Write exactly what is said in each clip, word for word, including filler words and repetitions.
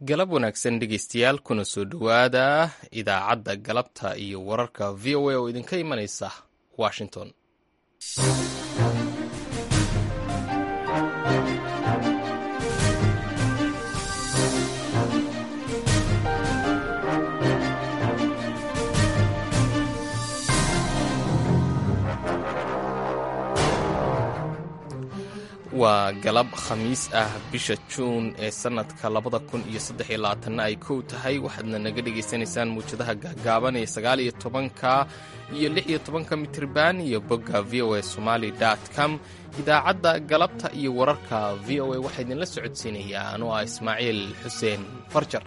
galab wanaagsan dhegaystayaal kuna soo dhowaada idaacadda galabta iyo wararka v o a oo idinka imanaysa washington. waa galab khamiis ah bisha juun ee sannadka labada kun iyo saddex iyo labaatanna ay kow tahay. waxaadna naga dhegaysanaysaan muwjadaha gaagaaban ee sagaal iyo tobanka iyo lix iyo tobanka mitirban iyo bogga v o a somali dot com. idaacadda galabta iyo wararka v o a waxaa idinla socodsiinayaa anoo ah ismaaciil xuseen farjar.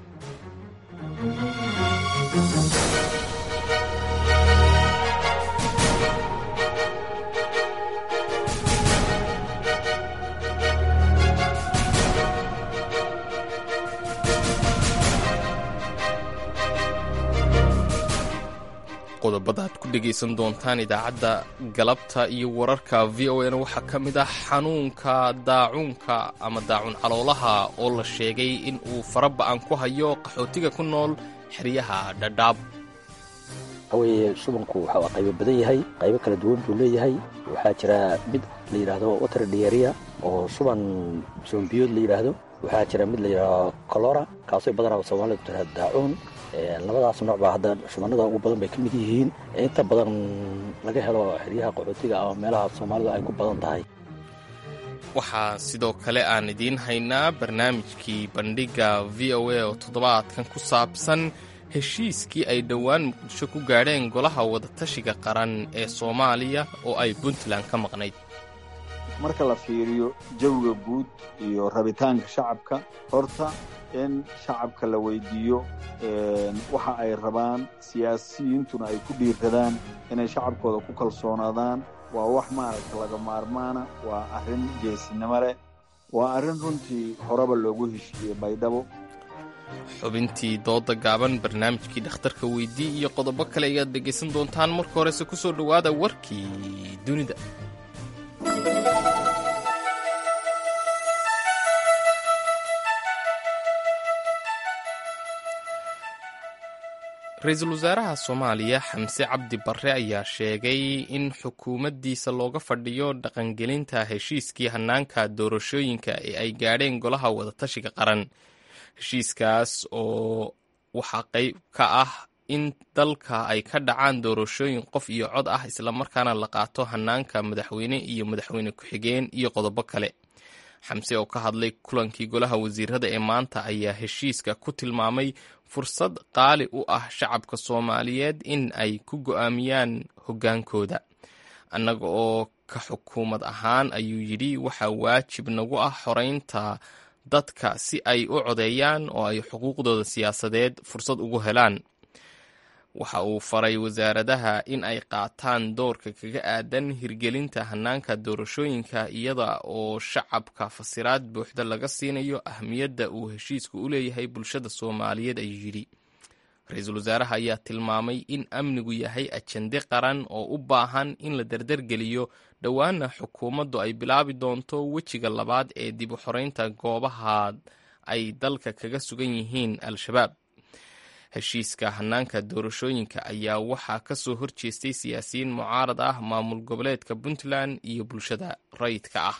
qodobada aad ku dhegaysan doontaan idaacadda galabta iyo wararka v o a na waxaa ka mid ah xanuunka daacuunka ama daacun caloolaha oo la sheegay in uu faraba'an ku hayo qaxootiga ku nool xeryaha dhadhaab. waxaweye shubanku waxaa qaybo badan yahay, qaybo kala duwan buu leeyahay. waxaa jira mid la yidhaahdo water diarrhea oo shuban shubanbiyood la yidhaahdo. waxaa jira mid la yidhaahdo colora kaasoo badanaa soomaalida ku tiraa daacuun. labadaas nooc baa hadda shubanada ugu badan bay ka mid yihiin. inta badan laga helo xeryaha qaxootiga ama meelaha soomaalidu ay ku badan tahay. waxaa sidoo kale aan idiin haynaa barnaamijkii bandhigga v o a oo toddobaadkan ku saabsan heshiiskii ay dhowaan muqdisho ku gaadheen golaha wadatashiga qaran ee soomaaliya oo ay puntland ka maqnayd. marka la fiiriyo jawiga guud iyo rabitaanka shacabka, horta in shacabka la weydiiyo waxa ay rabaan, siyaasiyiintuna ay ku dhiiradaan inay shacabkooda ku kalsoonaadaan, waa wax maaragta laga maarmaana, waa arrin geesinimo leh, waa arrin runtii horeba loogu heshiiyey baydhabo. xubintii dooda gaaban, barnaamijkii dhakhtarka weydii iyo qodobo kale ayaad dhegaysan doontaan. marka horese ku soo dhowaada warkii dunida. ra-iisul wasaaraha soomaaliya xamse cabdi barre ayaa sheegay in xukuumaddiisa looga fadhiyo dhaqangelinta heshiiskii hannaanka doorashooyinka ee ay gaadheen golaha wadatashiga qaran. heshiiskaas oo waxaa qayb ka ah in dalka ay ka dhacaan doorashooyin qof iyo cod ah, islamarkaana la qaato hannaanka madaxweyne iyo madaxweyne ku-xigeen iyo qodobo kale. xamse oo ka hadlay kulankii golaha wasiirada ee maanta ayaa heshiiska ku tilmaamay fursad qaali u ah shacabka soomaaliyeed in ay ku go'aamiyaan hoggaankooda. annaga oo ka xukuumad ahaan ayuu yidhi waxaa waajib nagu ah xoraynta dadka si ay u codeeyaan oo ay xuquuqdooda siyaasadeed fursad ugu helaan. waxa uu faray wasaaradaha in ay qaataan doorka kaga aadan hirgelinta hannaanka doorashooyinka iyada oo shacabka fasiraad buuxda laga siinayo ahmiyadda uu heshiisku u leeyahay bulshada soomaaliyeed, ayuu yidhi. ra-iisul wasaaraha ayaa tilmaamay in amnigu yahay ajende qaran oo u baahan in la dardargeliyo, dhowaana xukuumaddu ay bilaabi doonto wejiga labaad ee dib u xoreynta goobaha ay dalka kaga sugan yihiin al-shabaab. heshiiska hannaanka doorashooyinka ayaa waxaa ka soo horjeestay siyaasiyiin mucaarad ah, maamul goboleedka puntland iyo bulshada rayidka ah.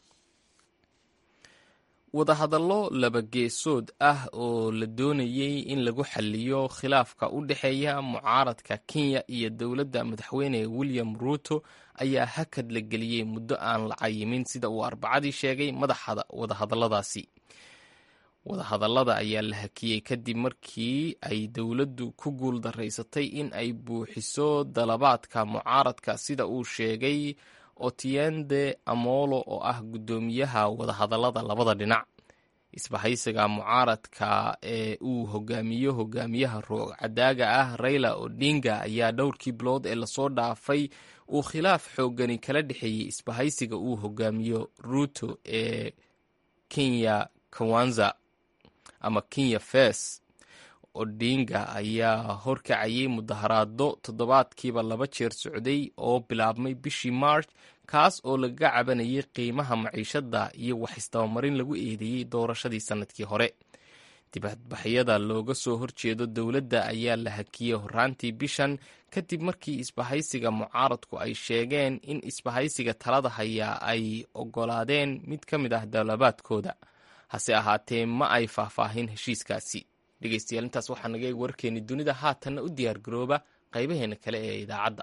wadahadallo labageesood ah oo la doonayey in lagu xalliyo khilaafka u dhexeeya mucaaradka kenya iyo dowladda madaxweyne william ruuto ayaa hakad la geliyey muddo aan la cayimin, sida uu arbacadii sheegay madaxa wadahadalladaasi. wadahadallada ayaa la hakiyey kadib markii ay dowladdu ku guul daraysatay in ay buuxiso dalabaadka mucaaradka, sida uu sheegay Otiende Amolo oo ah guddoomiyaha wadahadallada labada dhinac. isbahaysiga mucaaradka ee uu hogaamiyo hogaamiyaha roog-cadaaga ah Raila Odinga ayaa dhowrkii bilood ee lasoo dhaafay uu khilaaf xooggani kala dhexeeyey isbahaysiga uu hogaamiyo Ruto ee Kenya Kwanza ama Kenya First. Odinga ayaa horkacayay mudaharaado toddobaadkiiba laba jeer socday oo bilaabmay bishii March, kaas oo laga cabanayay qiimaha maciishada iyo wax isdabamarin lagu eedeeyey doorashadii sanadkii hore. dibadbaxyada looga soo horjeedo dowladda ayaa la hakiyey horraantii bishan kadib markii isbahaysiga mucaaradku ay sheegeen in isbahaysiga talada hayaa ay oggolaadeen mid ka mid ah dalabaadkooda hase ahaatee ma ay faahfaahin heshiiskaasi. dhegeystayaal intaas waxaa naga eeg warkeeni dunida. haatanna u diyaar garooba qaybaheena kale ee idaacadda.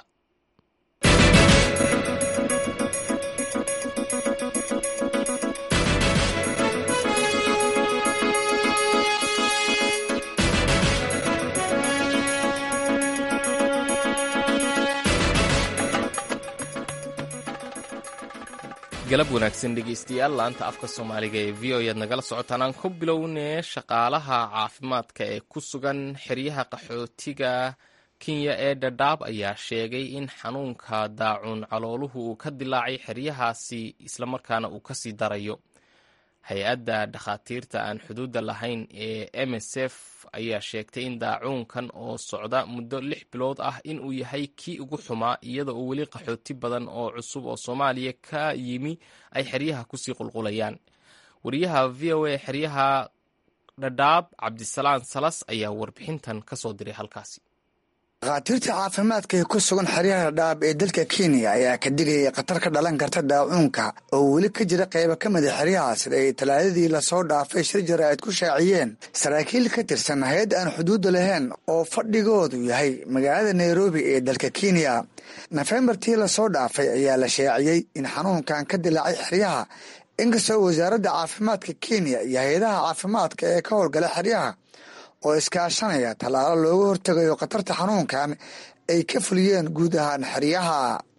galab wanaagsan dhegeystayaal, laanta afka soomaaliga ee v o ayaad nagala socotaan. aan ku bilownee shaqaalaha caafimaadka ee ku sugan xeryaha qaxootiga kenya ee dhadhaab ayaa sheegay in xanuunka daacuun calooluhu uu ka dilaacay xeryahaasi islamarkaana uu kasii darayo. hay-adda dhakhaatiirta aan xuduudda lahayn ee m s f ayaa sheegtay in daacuunkan oo socda muddo lix bilood ah inuu yahay kii ugu xumaa, iyada oo weli qaxooti badan oo cusub oo soomaaliya ka yimi ay xeryaha kusii qulqulayaan. wariyaha v o a xeryaha dhadhaab cabdisalaan salas ayaa warbixintan ka soo diray halkaasi. dhakhaatiirta caafimaadka ee ku sugan xeryaha dhadhaab ee dalka kenya ayaa ka digayay khatar ka dhalan karta daacuunka oo weli ka jira qaybo ka mid a xeryaha sida ay talaadadii lasoo dhaafay shir jaraa'id ku shaaciyeen saraakiil ka tirsan hay-adda aan xuduudda lahayn oo fadhigoodu yahay magaalada nairobi ee dalka kenya. nofembartii lasoo dhaafay ayaa la shaaciyey in xanuunkan ka dilaacay xeryaha, inkastoo wasaaradda caafimaadka kenya iyo hay-adaha caafimaadka ee ka howlgala xeryaha oo iskaashanaya tallaalo looga hortegayo khatarta xanuunkan ay ka fuliyeen guud ahaan xeryaha.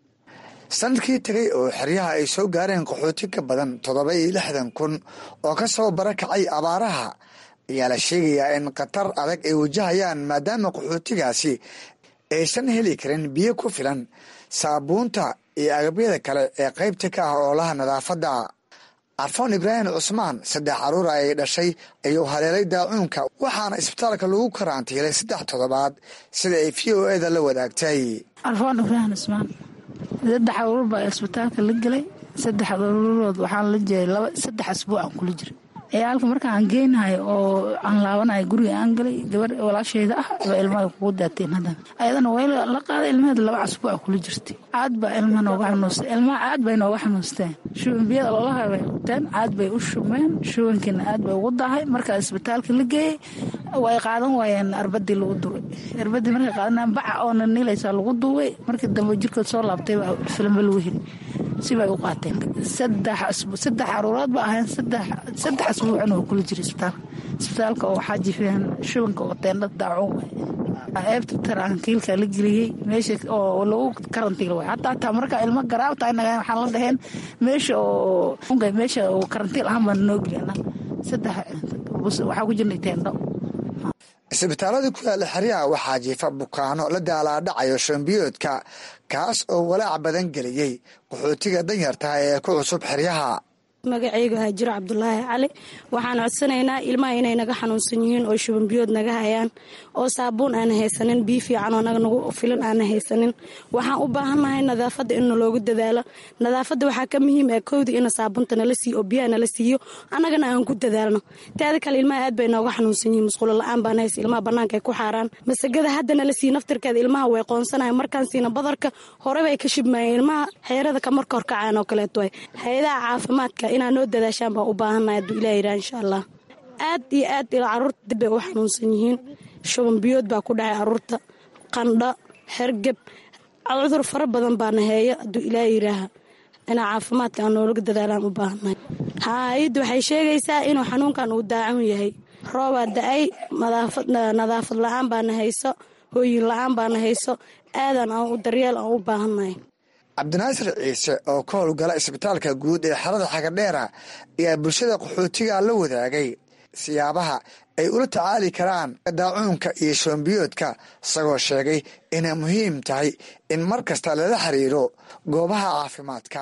sanadkii tegay oo xeryaha ay soo gaareen qaxooti ka badan toddoba iyo lixdan kun oo ka soo barakacay abaaraha ayaa la sheegayaa in khatar adag ay wajahayaan maadaama qaxootigaasi aysan heli karin biyo ku filan, saabuunta iyo agabyada kale ee qaybta ka ah oolaha nadaafadda. arfoon ibraahim cusmaan saddex caruura ay dhashay ayuu haleelay daacuunka, waxaana isbitaalka lagu karantiilay saddex toddobaad sida ay v o eda la wadaagtay. arfoon ibraahim cusmaan saddex caruur baa isbitaalka la gelay. saddex caruurood waxaan la jiray laba saddex asbuuc aan kula jiray. ciyaalka marka aan geynahay oo aan laabanayo guriga aan galay, gabar walaashayda ah baa ilmaha kugu daateen. haddana ayadana way la qaaday ilmaheeda laba casbuuc kula jirtay. caad baa ilmaha nooga xanuustay ilmaha caad bay nooga xanuusteen. shubanbiyada loolaha bay qabteen, caad bay u shumeen, shubankiina aad bay ugu dahay. markaa isbitaalka la geeyey way qaadan waayeen arbadii lagu duway. arbadii markay qaadanaan baca oona niilaysaa lagu duway. markii dambe jirkood soo laabtay baa filamba lagu heli sibay u qaateen. saddex saddex caruurood ba ahayn saddex saddex asbuucna oo kula jiray isbitaalka. isbitaalka oo waxaa jifeen shubanka oo teendhad daacuun waay eebta tarankiilka la geliyey meesha oo lagu karantiil waay. hataa hataa markaa ilmo garaabta inaga waxaan la dhaheen meesha oo meesha oo karantiil ahaan baan noo geliyana saddex waxaa ku jirnay teendho. isbitaalada ku yaala xeryaha waxaa jiifa bukaano la daalaadhacayo shambiyoodka, kaas oo walaac badan geliyey qaxootiga danyartaha ee ku cusub xeryaha. magacaygu haajiro cabdulaahi cali. waxaan codsanaynaa ilmaha inay naga xanuunsan yihiin oo shubanbiyood naga hayaan, oo saabuun aana haysanin, biyo fiican oo naga nagu filan aana haysanin. waxaan u baahannahay nadaafadda in naloogu dadaalo. nadaafadda waxaa ka muhiim ah kowda ina saabuunta nala siiyo oo biyaha nala siiyo, annagana aan ku dadaalno. taada kale ilmaha aad bay nooga xanuunsan yihiin, musqulo la-aan baan haysa, ilmaha bannaanka ay ku xaaraan. masagada hadda nala siiyo naftirkeeda ilmaha way qoonsanayan. markaan siina badarka hore bay ka shibmayeen, ilmaha xeerada kamarka horkacaan oo kaleeto way. hay-adaha caafimaadka inaa noo dadaashaan baan u baahannahay hadduu ilaah yidhaha insha allah. aad iyo aad ila carruurta dib bay u xanuunsan yihiin. shuban biyood baa ku dhacay carruurta, qandho, hergeb, cudur fara badan baana heeya. hadduu ilaah yidhaaha inaa caafimaadka aan noolaga dadaalaan u baahannahay. hay-addu waxay sheegaysaa inuu xanuunkan uu daacun yahay. roobaa da-ay, nadaafad la-aan baana hayso, hooyin la-aan baana hayso. aadan aan u daryeel aan u baahannahay. cabdinaasir ciise oo ka howlgala isbitaalka guud ee xerada xagadheera ayaa bulshada qaxootiga la wadaagay siyaabaha ay ula tacaali karaan daacuunka iyo shubanbiyoodka, isagoo sheegay inay muhiim tahay in mar kasta lala xiriiro goobaha caafimaadka.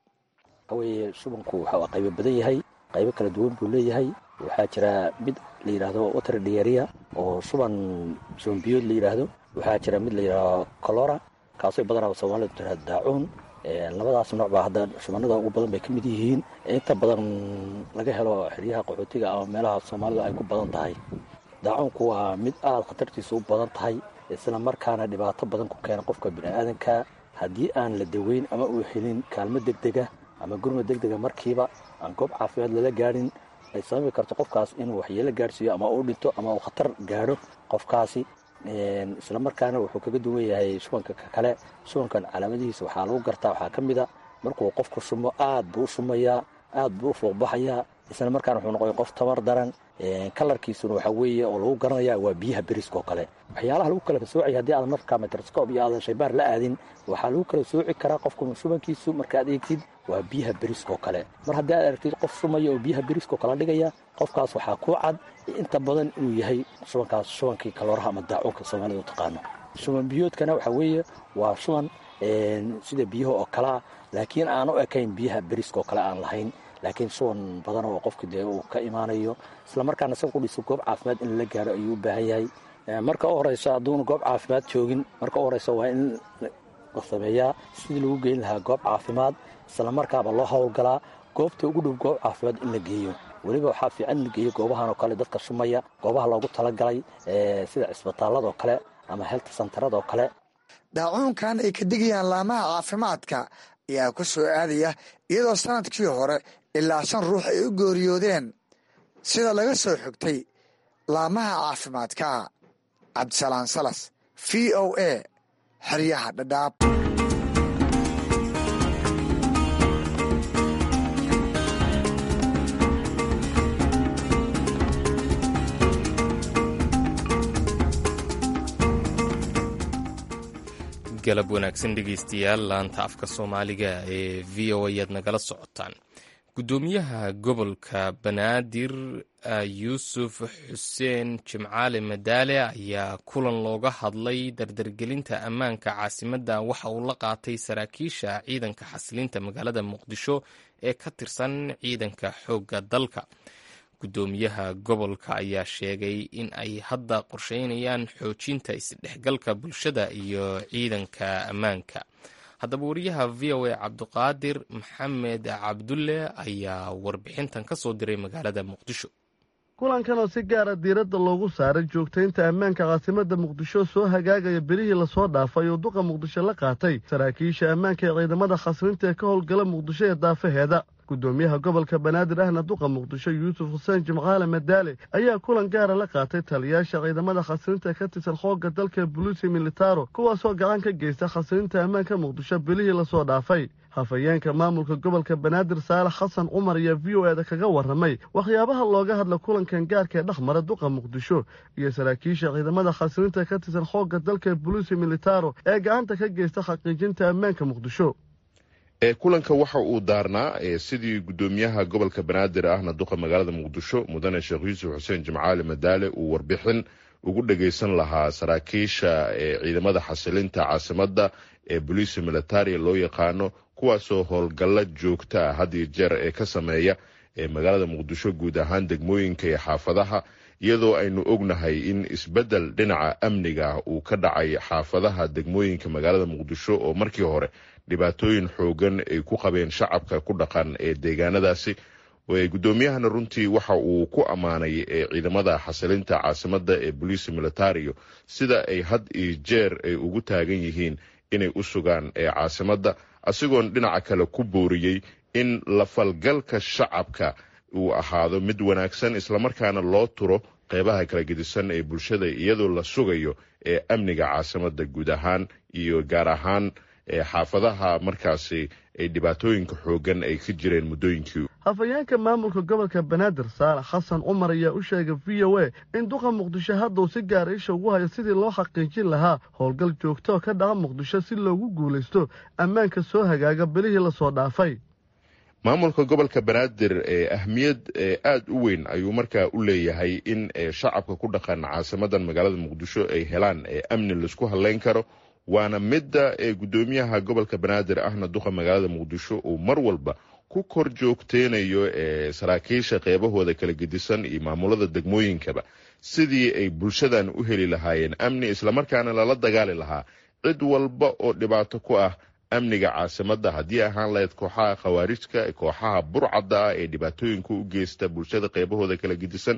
waxaweye shubanku waxaa qaybo badan yahay, qaybo kala duwan buu leeyahay. waxaa jira mid la yidhaahdo water diarrhea oo shuban shubanbiyood la yidhaahdo. waxaa jira mid la yidhaahdo colora, kaasoo badanaa soomaalida tiraa daacuun. labadaas nooc baa hadda shubanada ugu badan bay ka mid yihiin inta badan laga helo xeryaha qaxootiga ama meelaha soomaalida ay ku badan tahay. daacuunku waa mid aad khatartiisu u badan tahay isla markaana dhibaato badan ku keena qofka bini'aadanka haddii aan la daweyn ama uu helin kaalmo degdega ama gurmad degdega markiiba aan goob caafimaad lala gaadhin ay sababi karto qofkaas inuu waxyeelo gaadhsiiyo ama uu dhinto ama uu khatar gaadho qofkaasi. isla markaana wuxuu kaga duwan yahay shubanka kale. shubankan calaamadihiisa waxaa lagu gartaa waxaa ka mid a markuu qofku shumo aad buu u shumayaa aad buu u fuuqbaxayaa isla markaana wuxuu noqoya qof tamar daran. kalarkiisuna waxaa weeye oo lagu garanaya waa biyaha beriska oo kale. waxyaalaha lagu kala soocaya haddii aadan markaa microscope iyo aadan shaybaar la aadin waxaa lagu kala sooci karaa qofku shubankiisu markaad eegtid waa biyaha beriska oo kale. mar haddii aad aragtid qof shumaya oo biyaha beriska oo kala dhigaya qofkaas waxaa ku cad inta badan inuu yahay shubankaas shubankii kalooraha ama daacuunka soomaalida u taqaano. shuban biyoodkana waxaa weeye waa shuban sida biyaha oo kalea laakiin aan u ekayn biyaha beriska oo kale aan lahayn laakiin shuban badan oo qofki dee uu ka imaanayo isla markaana isaga kudhiso goob caafimaad in la gaaro ayuu u baahan yahay. marka u horeyso hadduuna goob caafimaad joogin marka u horeyso waa in la sameeyaa sidii lagu geyn lahaa goob caafimaad isla markaaba loo howlgalaa goobta ugu dhow goob caafimaad in la geeyo. weliba waxaa fiican in la geeyo goobahan oo kale dadka shumaya goobaha loogu talagalay sida cisbitaalada oo kale ama health centerada oo kale. daacuunkan ay ka digayaan laamaha caafimaadka ayaa ku soo aadaya iyadoo sanadkii hore ilaa shan ruux ay u geeriyoodeen sida laga soo xigtay laamaha caafimaadka. cabdisalaan salas v o a xeryaha dhadhaab. galab wanaagsan dhegaystayaal laanta afka soomaaliga ee v o ayaad nagala socotaan. guddoomiyaha gobolka banaadir yuusuf xuseen jimcaale madaale ayaa kulan looga hadlay dardargelinta ammaanka caasimadda waxa uu la qaatay saraakiisha ciidanka xasilinta magaalada muqdisho ee ka tirsan ciidanka xoogga dalka. guddoomiyaha gobolka ayaa sheegay in ay hadda qorsheynayaan xoojinta isdhexgalka bulshada iyo ciidanka ammaanka. haddaba wariyaha v o a cabdiqaadir maxamed cabdulle ayaa warbixintan ka soo diray magaalada muqdisho. kulankan oo si gaara diiradda loogu saaray joogtaynta ammaanka caasimadda muqdisho soo hagaagaya berihii lasoo dhaafay oo duqa muqdisho la qaatay saraakiisha ammaanka ee ciidamada khasrinta ee ka howlgala muqdisho ee daafaheeda. guddoomiyaha gobolka banaadir ahna duqa muqdisho yuusuf xuseen jimcaale madaale ayaa kulan gaara la qaatay taliyaasha ciidamada khasrinta ee ka tirsan xoogga dalka buluusi militaro kuwaasoo gacan ka geysta khasrinta ammaanka muqdisho bilihii lasoo dhaafay. hafayeenka maamulka gobolka banaadir saalax xasan cumar ayaa v o eda kaga warramay waxyaabaha looga hadla kulankan gaarka ee dhexmara duqa muqdisho iyo saraakiisha ciidamada khasrinta ka tirsan xoogga dalka buluusi militaro ee gacanta ka geysta xaqiijinta ammaanka muqdisho. kulanka waxa uu daarnaa sidii guddoomiyaha gobolka banaadir ahna duqa magaalada muqdisho mudane sheekh yuusuf xuseen jimcaale madaale uu warbixin ugu dhagaysan lahaa saraakiisha ciidamada xasilinta caasimadda ee boliisi militaria loo yaqaano kuwaasoo howlgalla joogta ah had iyo jeer ee ka sameeya magaalada muqdisho guud ahaan degmooyinka iyo xaafadaha iyadoo aynu ognahay in isbeddel dhinaca amniga ah uu ka dhacay xaafadaha degmooyinka magaalada muqdisho oo markii hore dhibaatooyin xoogan ay ku qabeen shacabka ku dhaqan ee deegaanadaasi. guddoomiyahana runtii waxa uu ku ammaanay ciidamada xasilinta caasimadda ee boliisi militario sida ay had iyo jeer ay ugu taagan yihiin inay u sugaan ee caasimadda asigoon dhinaca kale ku booriyey in la falgalka shacabka uu ahaado mid wanaagsan islamarkaana loo turo qeybaha kala gedisan ee bulshada iyadoo la sugayo ee amniga caasimadda guud ahaan iyo gaar ahaan xaafadaha markaasi ay dhibaatooyinka xoogan ay ka jireen muddooyinkii. hafayeenka maamulka gobolka banaadir saalax xasan cumar ayaa u sheegay v o a in duqa muqdisho hadda uu si gaara isha ugu hayo sidii loo xaqiijin lahaa howlgal joogto oo ka dhaca muqdisho si loogu guulaysto ammaanka soo hagaaga bilihii lasoo dhaafay. maamulka gobolka banaadir ee ahmiyad aad u weyn ayuu markaa u leeyahay in shacabka ku dhaqan caasimadan magaalada muqdisho ay helaan amni laisku haleyn karo waana midda ee guddoomiyaha gobolka banaadir ahna duqa magaalada muqdisho uu mar walba ku kor joogteynayo ee saraakiisha qeybahooda kala gedisan iyo maamulada degmooyinkaba sidii ay bulshadan u heli lahaayeen amni islamarkaana lala dagaali lahaa cid walba oo dhibaato ku ah amniga caasimadda haddii ahaan lahayd kooxaha khawaarijka kooxaha burcadda ah ee dhibaatooyinka u geysta bulshada qaybahooda kala gedisan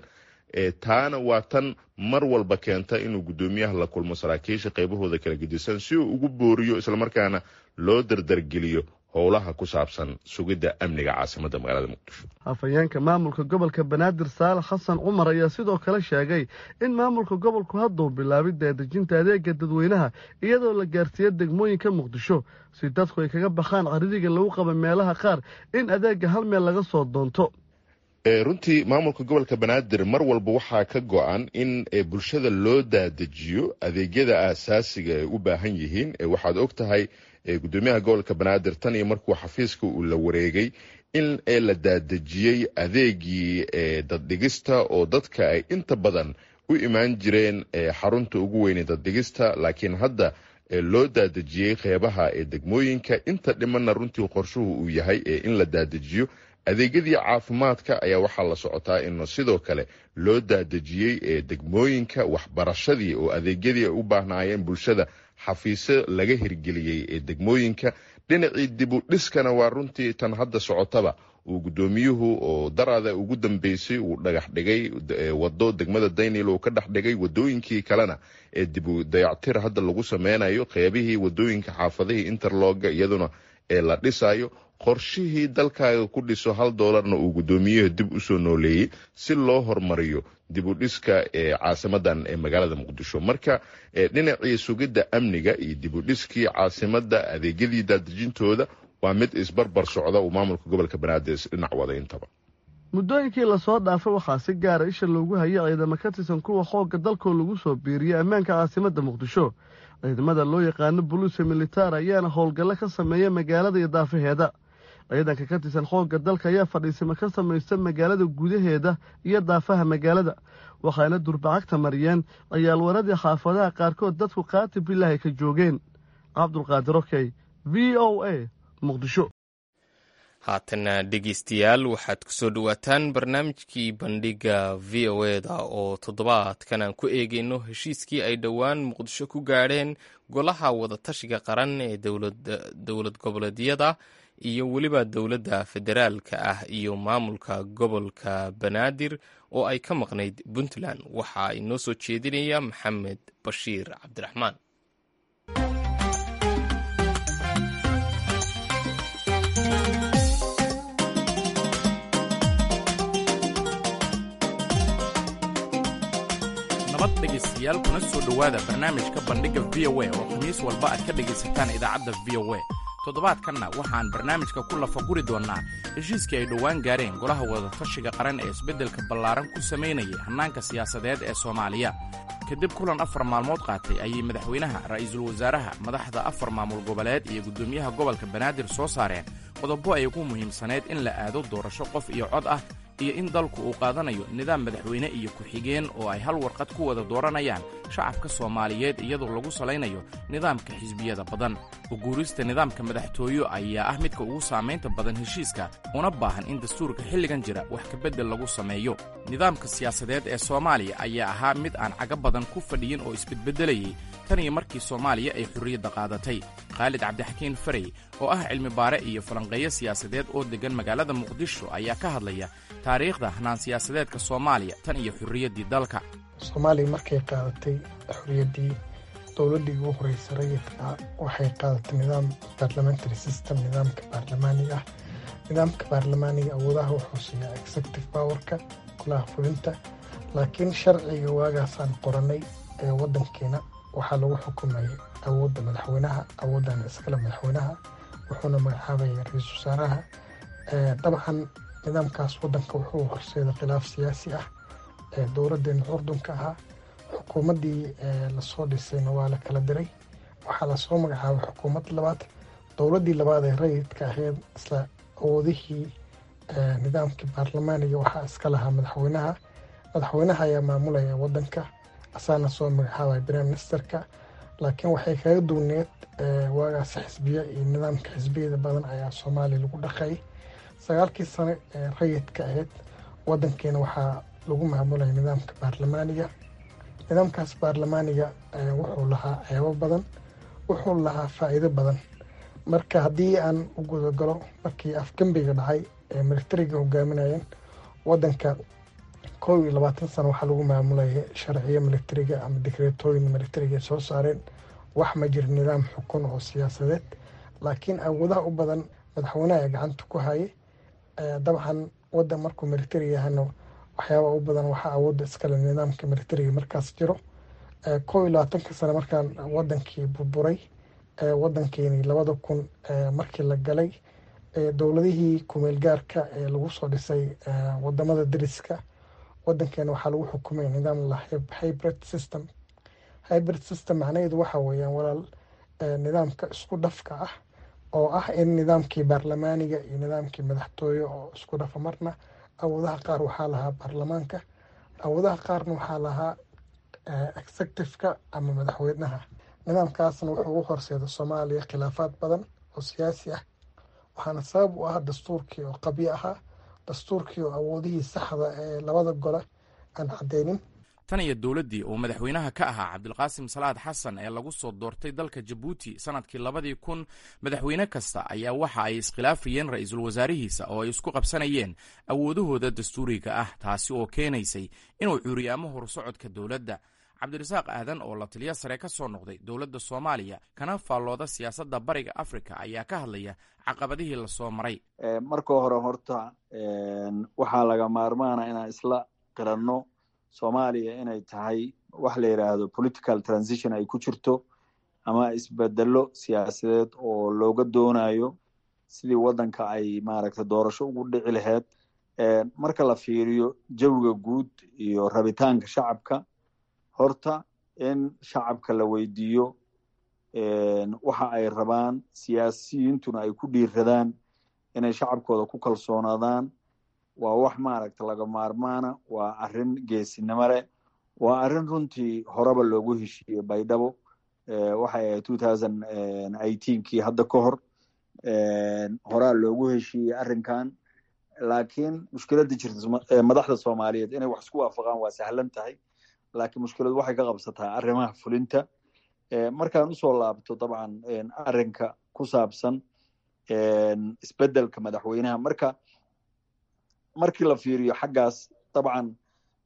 taana waa tan mar walba keenta inuu guddoomiyaha la kulmo saraakiisha qaybahooda kala gedisan si uu ugu booriyo islamarkaana loo dardargeliyo howlaha ku saabsan sugidda amniga caasimadda magaalada muqdisho. afhayeenka maamulka gobolka banaadir saalax xasan cumar ayaa sidoo kale sheegay in maamulka gobolku hadduu bilaabay daadejinta adeega dadweynaha iyadoo la gaarsiiyo degmooyinka muqdisho si dadku ay kaga baxaan cariiriga lagu qaba meelaha qaar in adeega hal meel laga soo doonto. runtii maamulka gobolka banaadir mar walba waxaa ka go-an in bulshada loo daadejiyo adeegyada aasaasiga ay u baahan yihiin. waxaad og tahay gudoomiyaha gobolka banaadir tan iyo markuu xafiiska uu la wareegay in la daadejiyey adeegii daddhigista oo dadka ay inta badan u imaan jireen xarunta ugu weynay daddhigista laakiin hadda loo daadejiyey qeybaha ee degmooyinka inta dhimanna runtii qorshuhu uu yahay in la daadejiyo. adeegyadii caafimaadka ayaa waxaa la socotaa in sidoo kale loo daadejiyey ee degmooyinka waxbarashadii oo adeegyadii ay u baahnaayeen bulshada xafiisyo laga hirgeliyey ee degmooyinka. dhinacii dibu dhiskana waa runtii tan hadda socotaba uu guddoomiyuhu oo daraada ugu dambeysay uu dhagax dhigay wado degmada daynil uu ka dhex dhigay wadooyinkii kalena ee dibu dayactir hadda lagu sameynayo qeybihii wadooyinka xaafadihii interloga iyaduna ee la dhisayo. qorshihii dalkaaga ku dhiso hal doolarna uu guddoomiyuhu dib u soo nooleeyey si loo hormariyo dib u dhiska ee caasimadan ee magaalada muqdisho. marka dhinacii sugidda amniga iyo dib u dhiskii caasimadda adeegyadii daadejintooda waa mid isbarbar socda uu maamulka gobolka banaadir dhinac wada intaba. muddooyinkii lasoo dhaafay waxaa si gaara isha loogu hayay ciidamo ka tirsan kuwa xoogga dalkoo lagu soo biiriyey ammaanka caasimadda muqdisho. ciidamada loo yaqaano buluusa militaar ayaana howlgallo ka sameeya magaalada iyo daafaheeda. ciidanka ka tirsan xoogga dalka ayaa fadhiisimo ka samaysta magaalada gudaheeda iyo daafaha magaalada waxaana durbacagta mariyeen ciyaalwaradii xaafadaha qaarkood dadku qaati bilaahi ka joogeen. cabdulqaadir okey v o a muqdisho. haatana dhegeystayaal waxaad ku soo dhowaataan barnaamijkii bandhiga v o eda oo toddobaadkan aan ku eegeyno heshiiskii ay dhowaan muqdisho ku gaadheen golaha wadatashiga qaran ee dowlad goboleedyada iyo weliba dowladda federaalka ah iyo maamulka gobolka banaadir oo ay ka maqnayd puntland. waxa ay noo soo jeedinaya maxamed bashiir cabdiraxmaan. nabad dhegaystayaal kuna soo dhowaada barnaamijka bandhigga v o a oo khamiis walba aad ka dhegaysataan idaacadda v o a. toddobaadkanna waxaan barnaamijka ku lafaguri doonnaa heshiiskii ay dhowaan gaareen golaha wadatashiga qaran ee isbeddelka ballaaran ku samaynayay hannaanka siyaasadeed ee soomaaliya. kadib kulan afar maalmood qaatay ayay madaxweynaha ra'iisul wasaaraha madaxda afar maamul goboleed iyo guddoomiyaha gobolka banaadir soo saareen qodobo ay ugu muhiimsaneyd in la aado doorasho qof iyo cod ah iyo in dalku uu qaadanayo nidaam madaxweyne iyo ku-xigeen oo ay hal warqad ku wada dooranayaan shacabka soomaaliyeed iyadoo lagu salaynayo nidaamka xisbiyada badan. uguurista nidaamka madaxtooyo ayaa ah midka ugu saamaynta badan heshiiska una baahan in dastuurka xilligan jira wax kabeddel lagu sameeyo. nidaamka siyaasadeed ee soomaaliya ayaa ahaa mid aan caga badan ku fadhiyin oo isbedbeddelayay tan iyo markii soomaaliya ay xurriyadda qaadatay. khaalid cabdixakiin farey oo ah cilmi baare iyo falanqeeyo siyaasadeed oo deggan magaalada muqdisho ayaa ka hadlaya taariikhda hanaan siyaasadeedka soomaaliya tan iyo xurriyaddii dalka. soomaaliya markay qaadatay xurriyaddii dowladdii ugu horeysa rayidka waxay qaadatay nidaam parliamentary system, nidaamka baarlamaaniga ah. nidaamka baarlamaaniga awoodaha wuxuu siiyaa executive powerka golaha fulinta, laakiin sharciga waagaasaan qoranay ee waddankeena waxaa lagu xukumayay awoodda madaxweynaha, awooddan iskale madaxweynaha wuxuuna magacaabaya ra-iisul wasaaraha. dabcan nidaamkaas waddanka wuxuu horseeda khilaaf siyaasi ah ee dowladdeena curdunka ahaa. xukuumaddii lasoo dhisayna waa la kala diray, waxaa lasoo magacaabay xukuumad labaad. dowladdii labaad ee rayidka ahayd isla awoodihii nidaamkii baarlamaaniga waxaa iska lahaa madaxweynaha. madaxweynaha ayaa maamulaya waddanka, asaana soo magacaabaya prime ministerka. laakiin waxay kaga duwneed waagaas xisbiya iyo nidaamka xisbiyada badan ayaa soomaaliya lagu dhaqay. sagaalkii sane ee rayidka ahayd waddankeena waxaa lagu maamulaya nidaamka baarlamaaniga. nidaamkaas baarlamaaniga wuxuu lahaa ceebo badan, wuxuu lahaa faa'iido badan. marka haddii aan u gudagalo markii afgembiga dhacay ee militariga hogaaminayeen wadanka kow iyo labaatan sano waxaa lagu maamulayay sharciyo militariga ama dekreetooyin militariga soo saareen. wax ma jiro nidaam xukun oo siyaasadeed, laakiin awoodaha u badan madaxweynaha ee gacanta ku hayay. dabcan wadan markuu militari yahana waxyaaba u badan waxaa awoodda iskale nidaamka militariga markaas jiro. kow iyo labaatanka sano markaan wadankii burburay, wadankeeni labada kun markii la galay, dowladihii kumeel gaarka ee lagu soo dhisay wadamada dariska, wadankeena waxaa lagu xukumay nidaam la hybrid system. hybrid system macnaheedu waxa weeyaan walaal nidaamka isku dhafka ah oo ah in nidaamkii baarlamaaniga iyo nidaamkii madaxtooye oo isku dhafa. marna awoodaha qaar waxaa lahaa baarlamaanka, awoodaha qaarna waxaa lahaa executiveka ama madaxweynaha. nidaamkaasna wuxuu u horseeda soomaaliya khilaafaad badan oo siyaasi ah, waxaana sabab u ah dastuurkii oo qabyo ahaa, dastuurkii oo awoodihii saxda ee labada gole aan cadeynin. tan iyo dowladdii uu madaxweynaha ka ahaa cabdilqaasim salaad xasan ee lagu soo doortay dalka jabuuti sanadkii labadii kun, madaxweyne kasta ayaa waxa ay iskhilaafayeen ra-iisul wasaarihiisa oo ay isku qabsanayeen awoodahooda dastuuriga ah, taasi oo keenaysay inuu cuuriyaamo horsocodka dowladda. cabdirasaaq aadan oo la taliya sare ka soo noqday dowladda soomaaliya kana faallooda siyaasadda bariga afrika ayaa ka hadlaya caqabadihii lasoo maray. marka hore horta waxaa laga maarmaana inaan isla qiranno soomaaliya inay tahay wax la yidhaahdo political transition ay ku jirto ama isbedelo siyaasadeed oo looga doonayo sidii wadanka ay maaragta doorasho ugu dhici lahayd. marka la fiiriyo jawiga guud iyo rabitaanka shacabka, horta in shacabka la weydiiyo waxa ay rabaan, siyaasiyiintuna ay ku dhiiradaan inay shacabkooda ku kalsoonaadaan, waa wax maaragta laga maarmaana, waa arrin geesinimo leh, waa arrin runtii horeba loogu heshiiyey baydhabo. waxay ahayd two thousand eighteenkii hadda ka hor horaa loogu heshiiyey arrinkan. laakiin mushkiladda jirta madaxda soomaaliyeed inay wax isku waafaqaan waa sahlan tahay, laakiin mushkiladu waxay ka qabsataa arrimaha fulinta. markaan usoo laabto dabcan arrinka ku saabsan isbedelka madaxweynaha, marka markii la fiiriyo xaggaas dabcan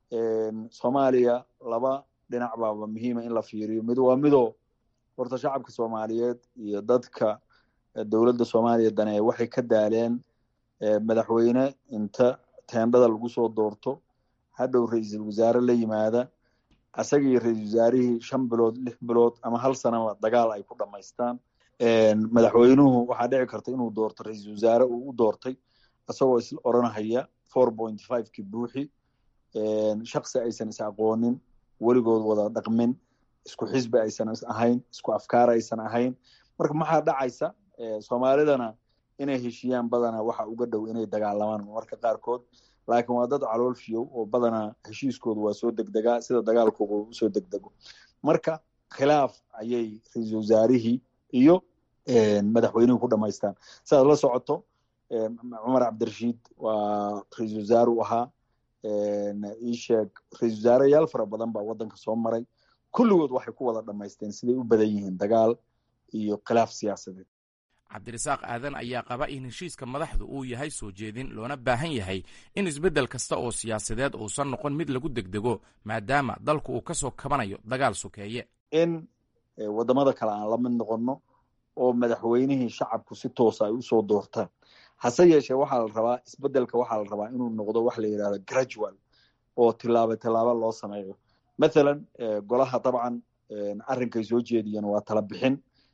soomaaliya laba dhinac baaba muhiima in la fiiriyo. mid waa midoo horta shacabka soomaaliyeed iyo dadka dowladda soomaaliya dane waxay ka daaleen madaxweyne inta teendhada lagu soo doorto hadhow ra-iisul wasaare la yimaada, asagii ra-iisul wasaarihii shan bilood lix bilood ama hal sanaba dagaal ay ku dhamaystaan. madaxweynuhu waxaa dhici karta inuu doorto ra-iisul wasaare uu u doortay isagoo isla oranahaya four point five ki buuxi, shaksi aysan is aqoonin, weligood wada dhaqmin, isku xisbi aysan ahayn, isku afkaar aysan ahayn. marka maxaa dhacaysa soomaalidana inay heshiiyaan badanaa waxa uga dhow inay dagaalamaan marka qaarkood, laakiin waa dad calool fiyow oo badanaa heshiiskoodu waa soo degdegaa sida dagaalkooda usoo degdego. marka khilaaf ayay ra-iisul wasaarihii iyo madaxweynuhu ku dhamaystaan. sidaad la socoto cumar cabdirashiid waa ra-iisul wasaare u ahaa, ii sheeg ra-iisul wasaareyaal fara badan baa wadanka soo maray, kulligood waxay ku wada dhamaysteen siday u badan yihiin dagaal iyo khilaaf siyaasadeed. cabdirasaaq aadan ayaa qaba in heshiiska madaxdu uu yahay soo jeedin, loona baahan yahay in isbeddel kasta oo siyaasadeed uusan noqon mid lagu degdego maadaama dalku uu ka soo kabanayo dagaal sokeeye. in wadamada kale aan la mid noqono oo madaxweynihii shacabku si toosa ay usoo doortaan. hase yeeshee waxaa la rabaa isbeddelka waxaa la rabaa inuu noqdo wax la yidhahdo gradual oo tilaabo tilaabo loo sameeyo. mathalan golaha dabcan arrinkay soo jeediyeen waa tala bixin,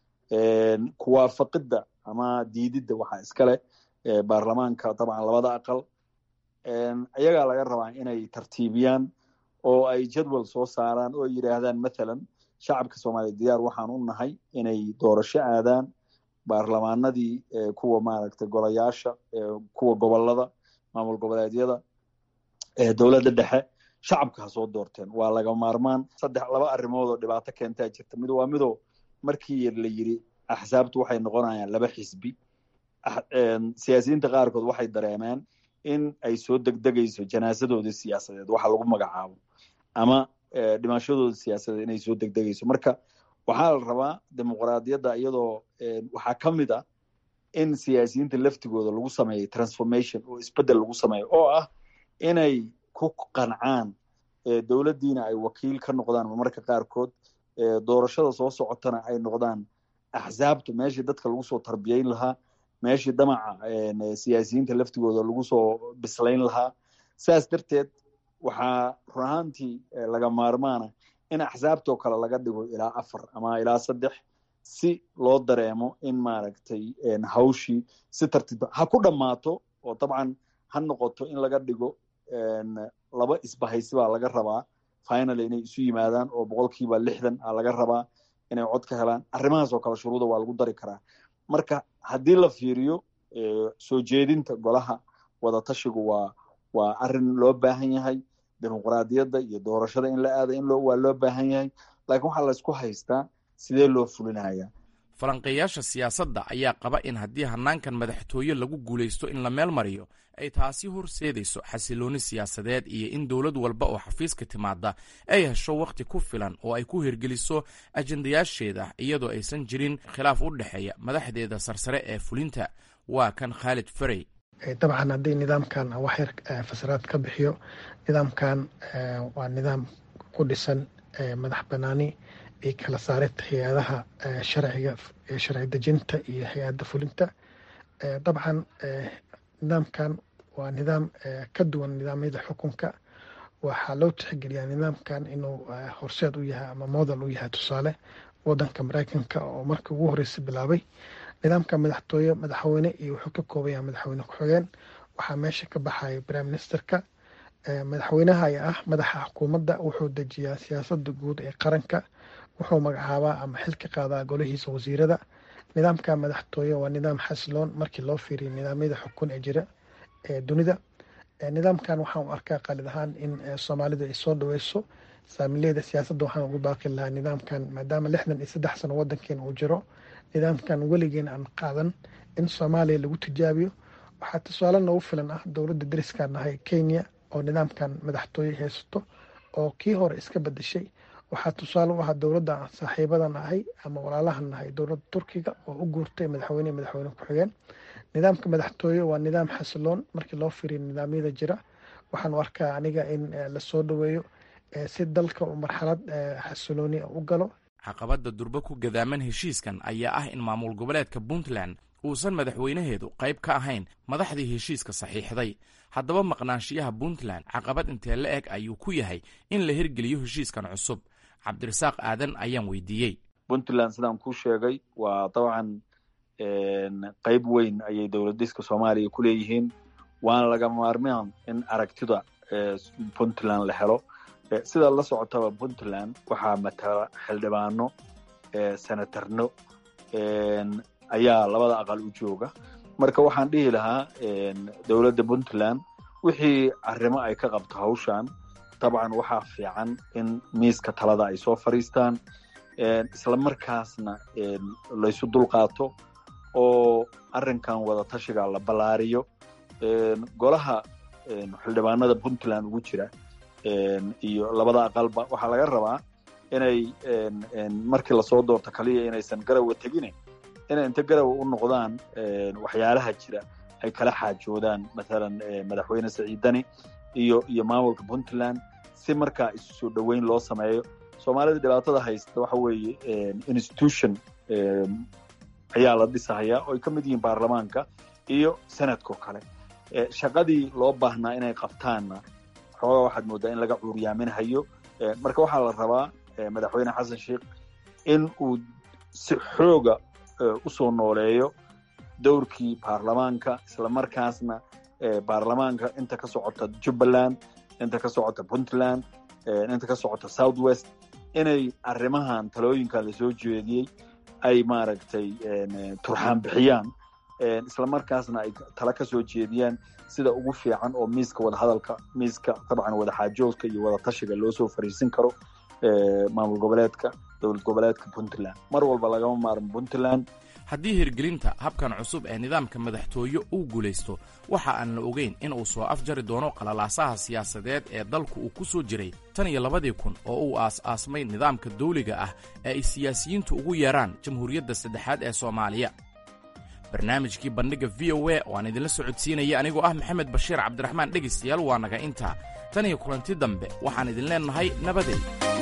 kuwaafaqidda ama diididda waxaa iskale baarlamaanka dabcan labada aqal. ayagaa laga rabaa inay tartiibiyaan oo ay jadwal soo saaraan oo yidhaahdaan mathalan shacabka soomaaliya diyaar waxaan u nahay inay doorasho aadaan, baarlamaanadii kuwa maaragtay golayaasha, kuwa gobolada, maamul goboleedyada, dowladda dhexe, shacabka ha soo doorteen. waa laga maarmaan. saddex laba arrimood oo dhibaato keentaa jirta. mid waa midoo markii la yiri axsaabtu waxay noqonayaan laba xisbi, siyaasiyiinta qaarkood waxay dareemeen in ay soo degdegayso janaasadoodii siyaasadeed waxa lagu magacaabo, ama dhimashadooda siyaasadeed inay soo degdegayso. marka waxaa la rabaa dimuqraadiyadda iyadoo waxaa ka mid a in siyaasiyiinta laftigooda lagu sameeyo transformation oo isbedel lagu sameeyo oo ah inay ku qancaan dowladdiina ay wakiil ka noqdaan marmarka qaarkood doorashada soo socotana ay noqdaan axsaabtu meeshii dadka lagu soo tarbiyayn lahaa, meeshii damaca siyaasiyiinta laftigooda lagu soo bislayn lahaa. saas darteed waxaa run ahaantii laga maarmaana in axsaabtoo kale laga dhigo ilaa afar ama ilaa saddex si loo dareemo in maaragtay hawshii si tartiib ha ku dhammaato oo dabcan ha noqoto in laga dhigo laba isbahaysi baa laga rabaa finally inay isu yimaadaan oo boqolkiiba lixdan a laga rabaa inay cod ka helaan. arrimahaas oo kale shuruuda waa lagu dari karaa. marka haddii la fiiriyo soo jeedinta golaha wadatashigu waa waa arrin loo baahan yahay. dimuqraadiyadda iyo doorashada in la aada in loo waa loo baahan yahay, laakiin waxaa laysku haystaa sidee loo fulinaya. falanqeeyaasha siyaasadda ayaa qaba in haddii hanaankan madaxtooye lagu guulaysto in la meel mariyo ay taasi horseedayso xasilooni siyaasadeed iyo in dowlad walba oo xafiiska timaada ay hesho wakhti ku filan oo ay ku hirgeliso ajendayaasheeda iyadoo aysan jirin khilaaf u dhexeeya madaxdeeda sarsare ee fulinta. waa kan Khaalid Farey. dabcan haddii nidaamkan wax yar fasiraad ka bixiyo, nidaamkan waa nidaam ku dhisan madax banaani iyo kala saarid hay-adaha sharciga sharci dejinta iyo hay-adda fulinta. dabcan nidaamkan waa nidaam ka duwan nidaamyada xukunka. waxaa loo tixgeliyaa nidaamkan inuu horseed u yahay ama model u yahay tusaale wadanka Mareykanka oo markii ugu horreysay bilaabay nidaamka madaxtooye madaxweyne iyo wuxuu ka kooban yahay madaxweyne ku-xigeen. waxaa meesha ka baxaya prime ministerka. madaxweynaha ayaa ah madaxa xukuumadda, wuxuu dejiyaa siyaasadda guud ee qaranka, wuxuu magacaabaa ama xil ka qaadaa golihiisa wasiirada. nidaamka madaxtooye waa nidaam xasiloon markii loo fiiriyo nidaamyada xukun ee jira ee dunida. nidaamkan waxaan u arkaa qalid ahaan in Soomaalidu ay soo dhaweyso saamileyda siyaasadda. waxaan ugu baaqi lahaa nidaamkan maadaama lixdan iyo saddex sano wadankeena uu jiro, nidaamkan weligeena aan qaadan in Soomaaliya lagu tijaabiyo. waxaa tusaale noogu filan ah dowladda dariskaan nahay Kenya oo nidaamkan madaxtooye haysato oo kii hore iska bedeshay. waxaa tusaale u ah dowladda aan saaxiibadan ahay ama walaalahan nahay dowladda Turkiga oo u guurtay madaxweyne madaxweyne ku-xigeen. nidaamka madaxtooye waa nidaam xasiloon markii loo fiiriyo nidaamyada jira. waxaan u arkaa aniga in la soo dhaweeyo si dalka uu marxalad xasilooni u galo. caqabadda durba ku gadaaman heshiiskan ayaa ah in maamul goboleedka Puntland uusan madaxweynaheedu qayb ka ahayn madaxdii heshiiska saxiixday. haddaba maqnaanshiyaha Puntland caqabad intee la eg ayuu ku yahay in la hirgeliyo heshiiskan cusub? Cabdirasaaq Aadan ayaan weydiiyey. Puntland sidaan ku sheegay waa dabcan qayb weyn ayay dowladiska Soomaaliya ku leeyihiin, waana laga maarmaan in aragtida Puntland la helo. sida la socotaba Puntland waxaa matala xildhibaano senatarno ayaa labada aqal u jooga. marka waxaan dhihi lahaa dowladda Puntland wixii arrimo ay ka qabto hawshan dabcan waxaa fiican in miiska talada ay soo fariistaan, isla markaasna laysu dulqaato oo arrinkan wada tashiga la ballaariyo. golaha xildhibaanada Puntland ugu jira iyo labada aqalba waxaa laga rabaa inay markii lasoo doorto kaliya inaysan garawa tegin, inay inta garawa u noqdaan waxyaalaha jira ay kala xaajoodaan, maalan madaxweyne Siciidani iyo iyo maamulka Puntland si markaa isu soo dhaweyn loo sameeyo. Soomaalida dhibaatada haysta waxa weeye institution ayaa la dhisayaa oo ay ka mid yihiin baarlamaanka iyo sanadkoo kale. shaqadii loo baahnaa inay qabtaanna xoogaa waxaad moodaa in laga cuuriyaaminahayo. marka waxaa la rabaa madaxweyne xasan sheekh in uu si xooga u soo nooleeyo dowrkii baarlamaanka, isla markaasna baarlamaanka inta ka socota Jubbaland, inta ka socota Puntland, inta ka socota South West inay arrimahan talooyinkan la soo jeediyey ay maaragtay turxaan bixiyaan, isla markaasna ay tala ka soo jeediyaan sida ugu fiican oo miiska wada hadalka, miiska dabcan wada xaajoodka iyo wada tashiga loo soo fariisin karo maamul goboleedka dowlad goboleedka Puntland. mar walba lagama maarmo Puntland. haddii hirgelinta habkan cusub ee nidaamka madaxtooye uu guulaysto, waxa aan la ogeyn in uu soo afjari doono qalalaasaha siyaasadeed ee dalku uu ku soo jiray tan iyo labadii kun oo uu aas-aasmay nidaamka dawliga ah ee ay siyaasiyiintu ugu yeeraan jamhuuriyadda saddexaad ee Soomaaliya. barnaamijkii bandhigga v o a oo aan idinla socodsiinaya anigoo ah maxamed bashiir cabdiraxmaan dhegaystayaal waa naga intaa tan iyo kulanti dambe waxaan idin leennahay nabadey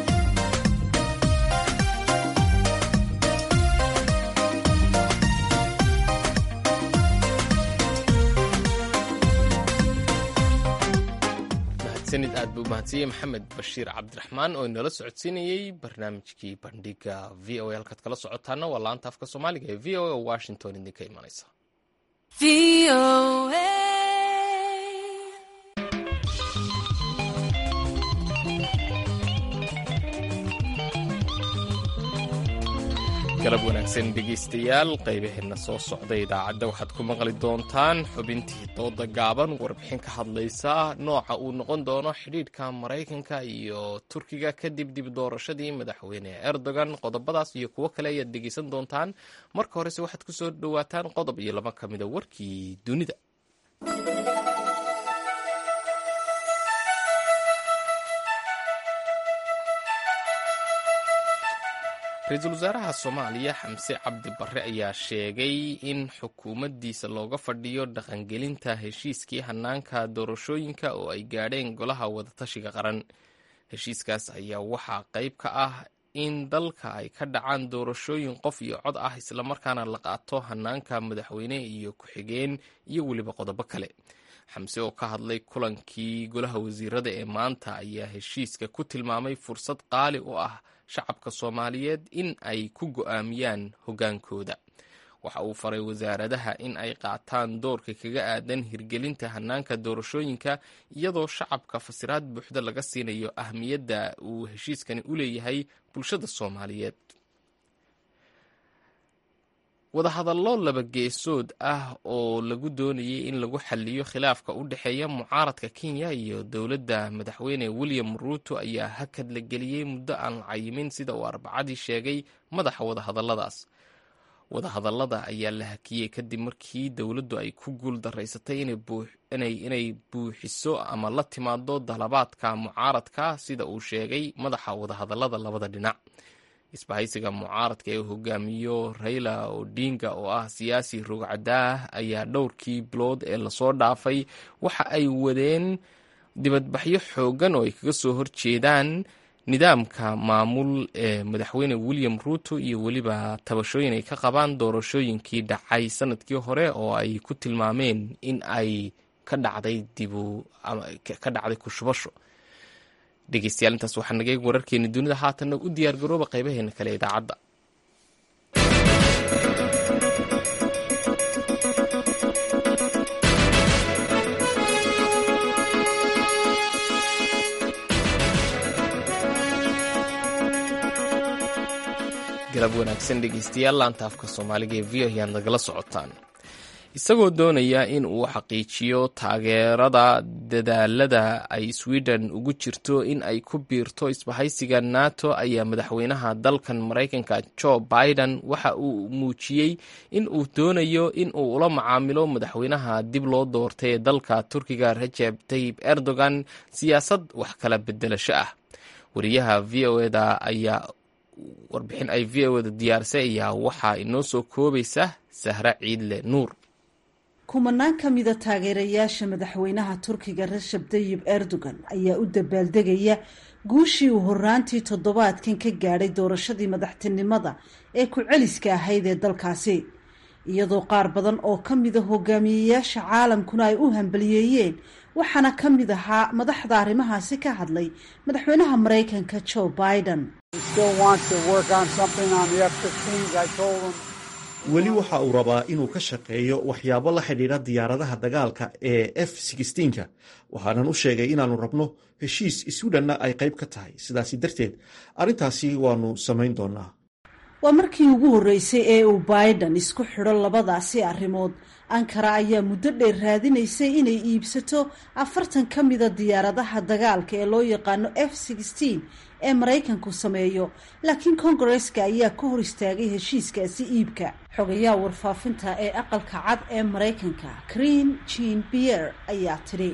mahadsanid aad buu mahadsiiyey maxamed bashiir cabdiraxmaan oo inoola socodsiinayey barnaamijkii bandhigga v o a halkaad kala socotaana waa laanta afka soomaaliga ee v o a oo washington idinka imanaysa. galab wanaagsan dhegaystayaal qaybaheenna soo socda idaacadda waxaad ku maqli doontaan xubintii dooda gaaban warbixin ka hadlaysa nooca uu noqon doono xidhiidhka maraykanka iyo turkiga kadib dib doorashadii madaxweyne erdogan. qodobadaas iyo kuwo kale ayaad dhegaysan doontaan. marka horese waxaad ku soo dhowaataan qodob iyo laba ka mida warkii dunida. ra-iisul wasaaraha soomaaliya xamse cabdi barre ayaa sheegay in xukuumaddiisa looga fadhiyo dhaqangelinta heshiiskii hanaanka doorashooyinka oo ay gaadheen golaha wadatashiga qaran. heshiiskaas ayaa waxaa qayb ka ah in dalka ay ka dhacaan doorashooyin qof iyo cod ah islamarkaana la qaato hanaanka madaxweyne iyo ku-xigeen iyo weliba qodobo kale. xamse oo ka hadlay kulankii golaha wasiirada ee maanta ayaa heshiiska ku tilmaamay fursad qaali u ah shacabka soomaaliyeed in ay ku go'aamiyaan hoggaankooda. waxa uu faray wasaaradaha in ay qaataan doorka kaga aadan hirgelinta hanaanka doorashooyinka iyadoo shacabka fasiraad buuxda laga siinayo ahmiyadda uu heshiiskani u leeyahay bulshada soomaaliyeed. wadahadallo laba geesood ah oo lagu doonayay in lagu xaliyo khilaafka u dhexeeya mucaaradka kenya iyo dowladda madaxweyne william ruuto ayaa hakad la geliyey muddo aan la cayimin sida uu arbacadii sheegay madaxa wadahadalladaas. wadahadallada ayaa la hakiyey kadib markii dowladdu ay ku guul daraysatay inay buuxiso ama la timaado dalabaadka mucaaradka sida uu sheegay madaxa wadahadallada labada dhinac. isbahaysiga mucaaradka ee hogaamiyo Raila Odinga oo ah siyaasi rugcadaah ayaa dhowrkii bilood ee lasoo dhaafay waxa ay wadeen dibadbaxyo xoogan oo ay kaga soo horjeedaan nidaamka maamul ee madaxweyne William Ruto iyo weliba tabashooyin ay ka qabaan doorashooyinkii dhacay sanadkii hore oo ay ku tilmaameen in ay ka dhacday dibu ama ka dhacday ku shubasho. dhegeystayaal intaas waxaa naga eeg wararkeeni dunida haatanna u diyaar garooba qaybaheena kale idaacadda. galab wanaagsan dhegeystayaal laanta afka soomaaliga ee v o ayaad nagala socotaan. isagoo doonaya in uu xaqiijiyo taageerada dadaalada ay Sweden ugu jirto in ay ku biirto isbahaysiga NATO ayaa madaxweynaha dalkan Mareykanka Joe Biden waxa uu muujiyey in uu doonayo in uu ula macaamilo madaxweynaha dib loo doortay ee dalka Turkiga Recep Tayyip Erdogan siyaasad wax kala bedelasho ah. wariyaha V O A-da ayaa warbixin ay V O A-da diyaarisay ayaa waxaa inoo soo koobaysa Sahra Ciidle Nuur. kumanaan ka mida taageerayaasha madaxweynaha Turkiga Recep Tayyip Erdogan ayaa u dabaaldegaya guushii uu horaantii toddobaadkan ka gaadhay doorashadii madaxtinimada ee ku celiska ahayd ee dalkaasi, iyadoo qaar badan oo ka mida hogaamiyeyaasha caalamkuna ay u hambaliyeeyeen. waxaana ka mid ahaa madaxda arrimahaasi ka hadlay madaxweynaha Mareykanka Joe Biden. weli waxa uu rabaa inuu ka shaqeeyo waxyaabo la xidhiidha diyaaradaha dagaalka ee F sixteen-ka. waxaanan u sheegay inaannu rabno heshiis Sweden-na ay qayb ka tahay, sidaasi darteed arrintaasi waannu samayn doonaa. waa markii ugu horreysay ee uu Biden isku xidho labadaasi arrimood. Ankara ayaa muddo dheer raadinaysay inay iibsato afartan ka mida diyaaradaha dagaalka ee loo yaqaano F sixteen ee Mareykanku sameeyo, laakiin Kongareeska ayaa ka hor istaagay heshiiskaasi iibka. xogayaha warfaafinta ee aqalka cad ee Mareykanka Karine Jean-Pierre ayaa tiri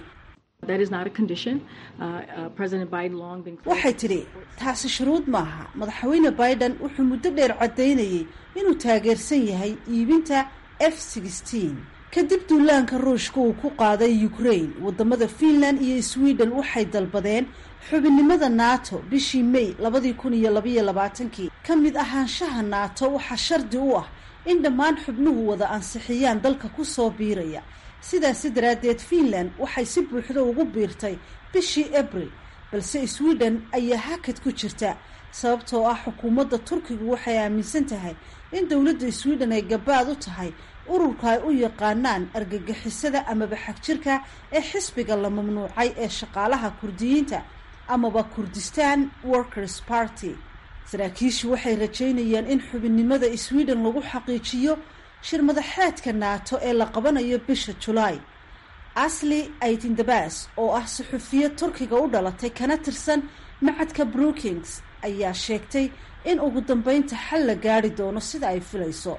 waxay tidhi taasi shuruud maaha. madaxweyne Biden wuxuu muddo dheer caddaynayay inuu taageersan yahay iibinta f sixteen kadib duulaanka ruushka uu ku qaaday ukraine wadamada finland iyo sweden waxay dalbadeen xubinnimada nato bishii may labadii kun iyo labaiyo labaatankii ka mid ahaanshaha nato waxaa shardi u ah in dhammaan xubnuhu wada ansixiyaan dalka ku soo biiraya sidaasi daraaddeed finland waxay si buuxda ugu biirtay bishii abril balse sweden ayaa hakad ku jirta sababtoo ah xukuumadda turkigu waxay aaminsan tahay in dowladda sweden ay gabaad u tahay ururka ay u yaqaanaan argagixisada amaba xagjirka ee xisbiga la mamnuucay ee shaqaalaha kurdiyiinta amaba kurdistan workers party saraakiishu waxay rajaynayaan in xubinnimada sweden lagu xaqiijiyo shir madaxeedka nato ee la qabanayo bisha julaay asli aitindabas oo ah suxufiya turkiga u dhalatay kana tirsan macadka brookings ayaa sheegtay in ugu dambeynta xal la gaari doono sida ay filayso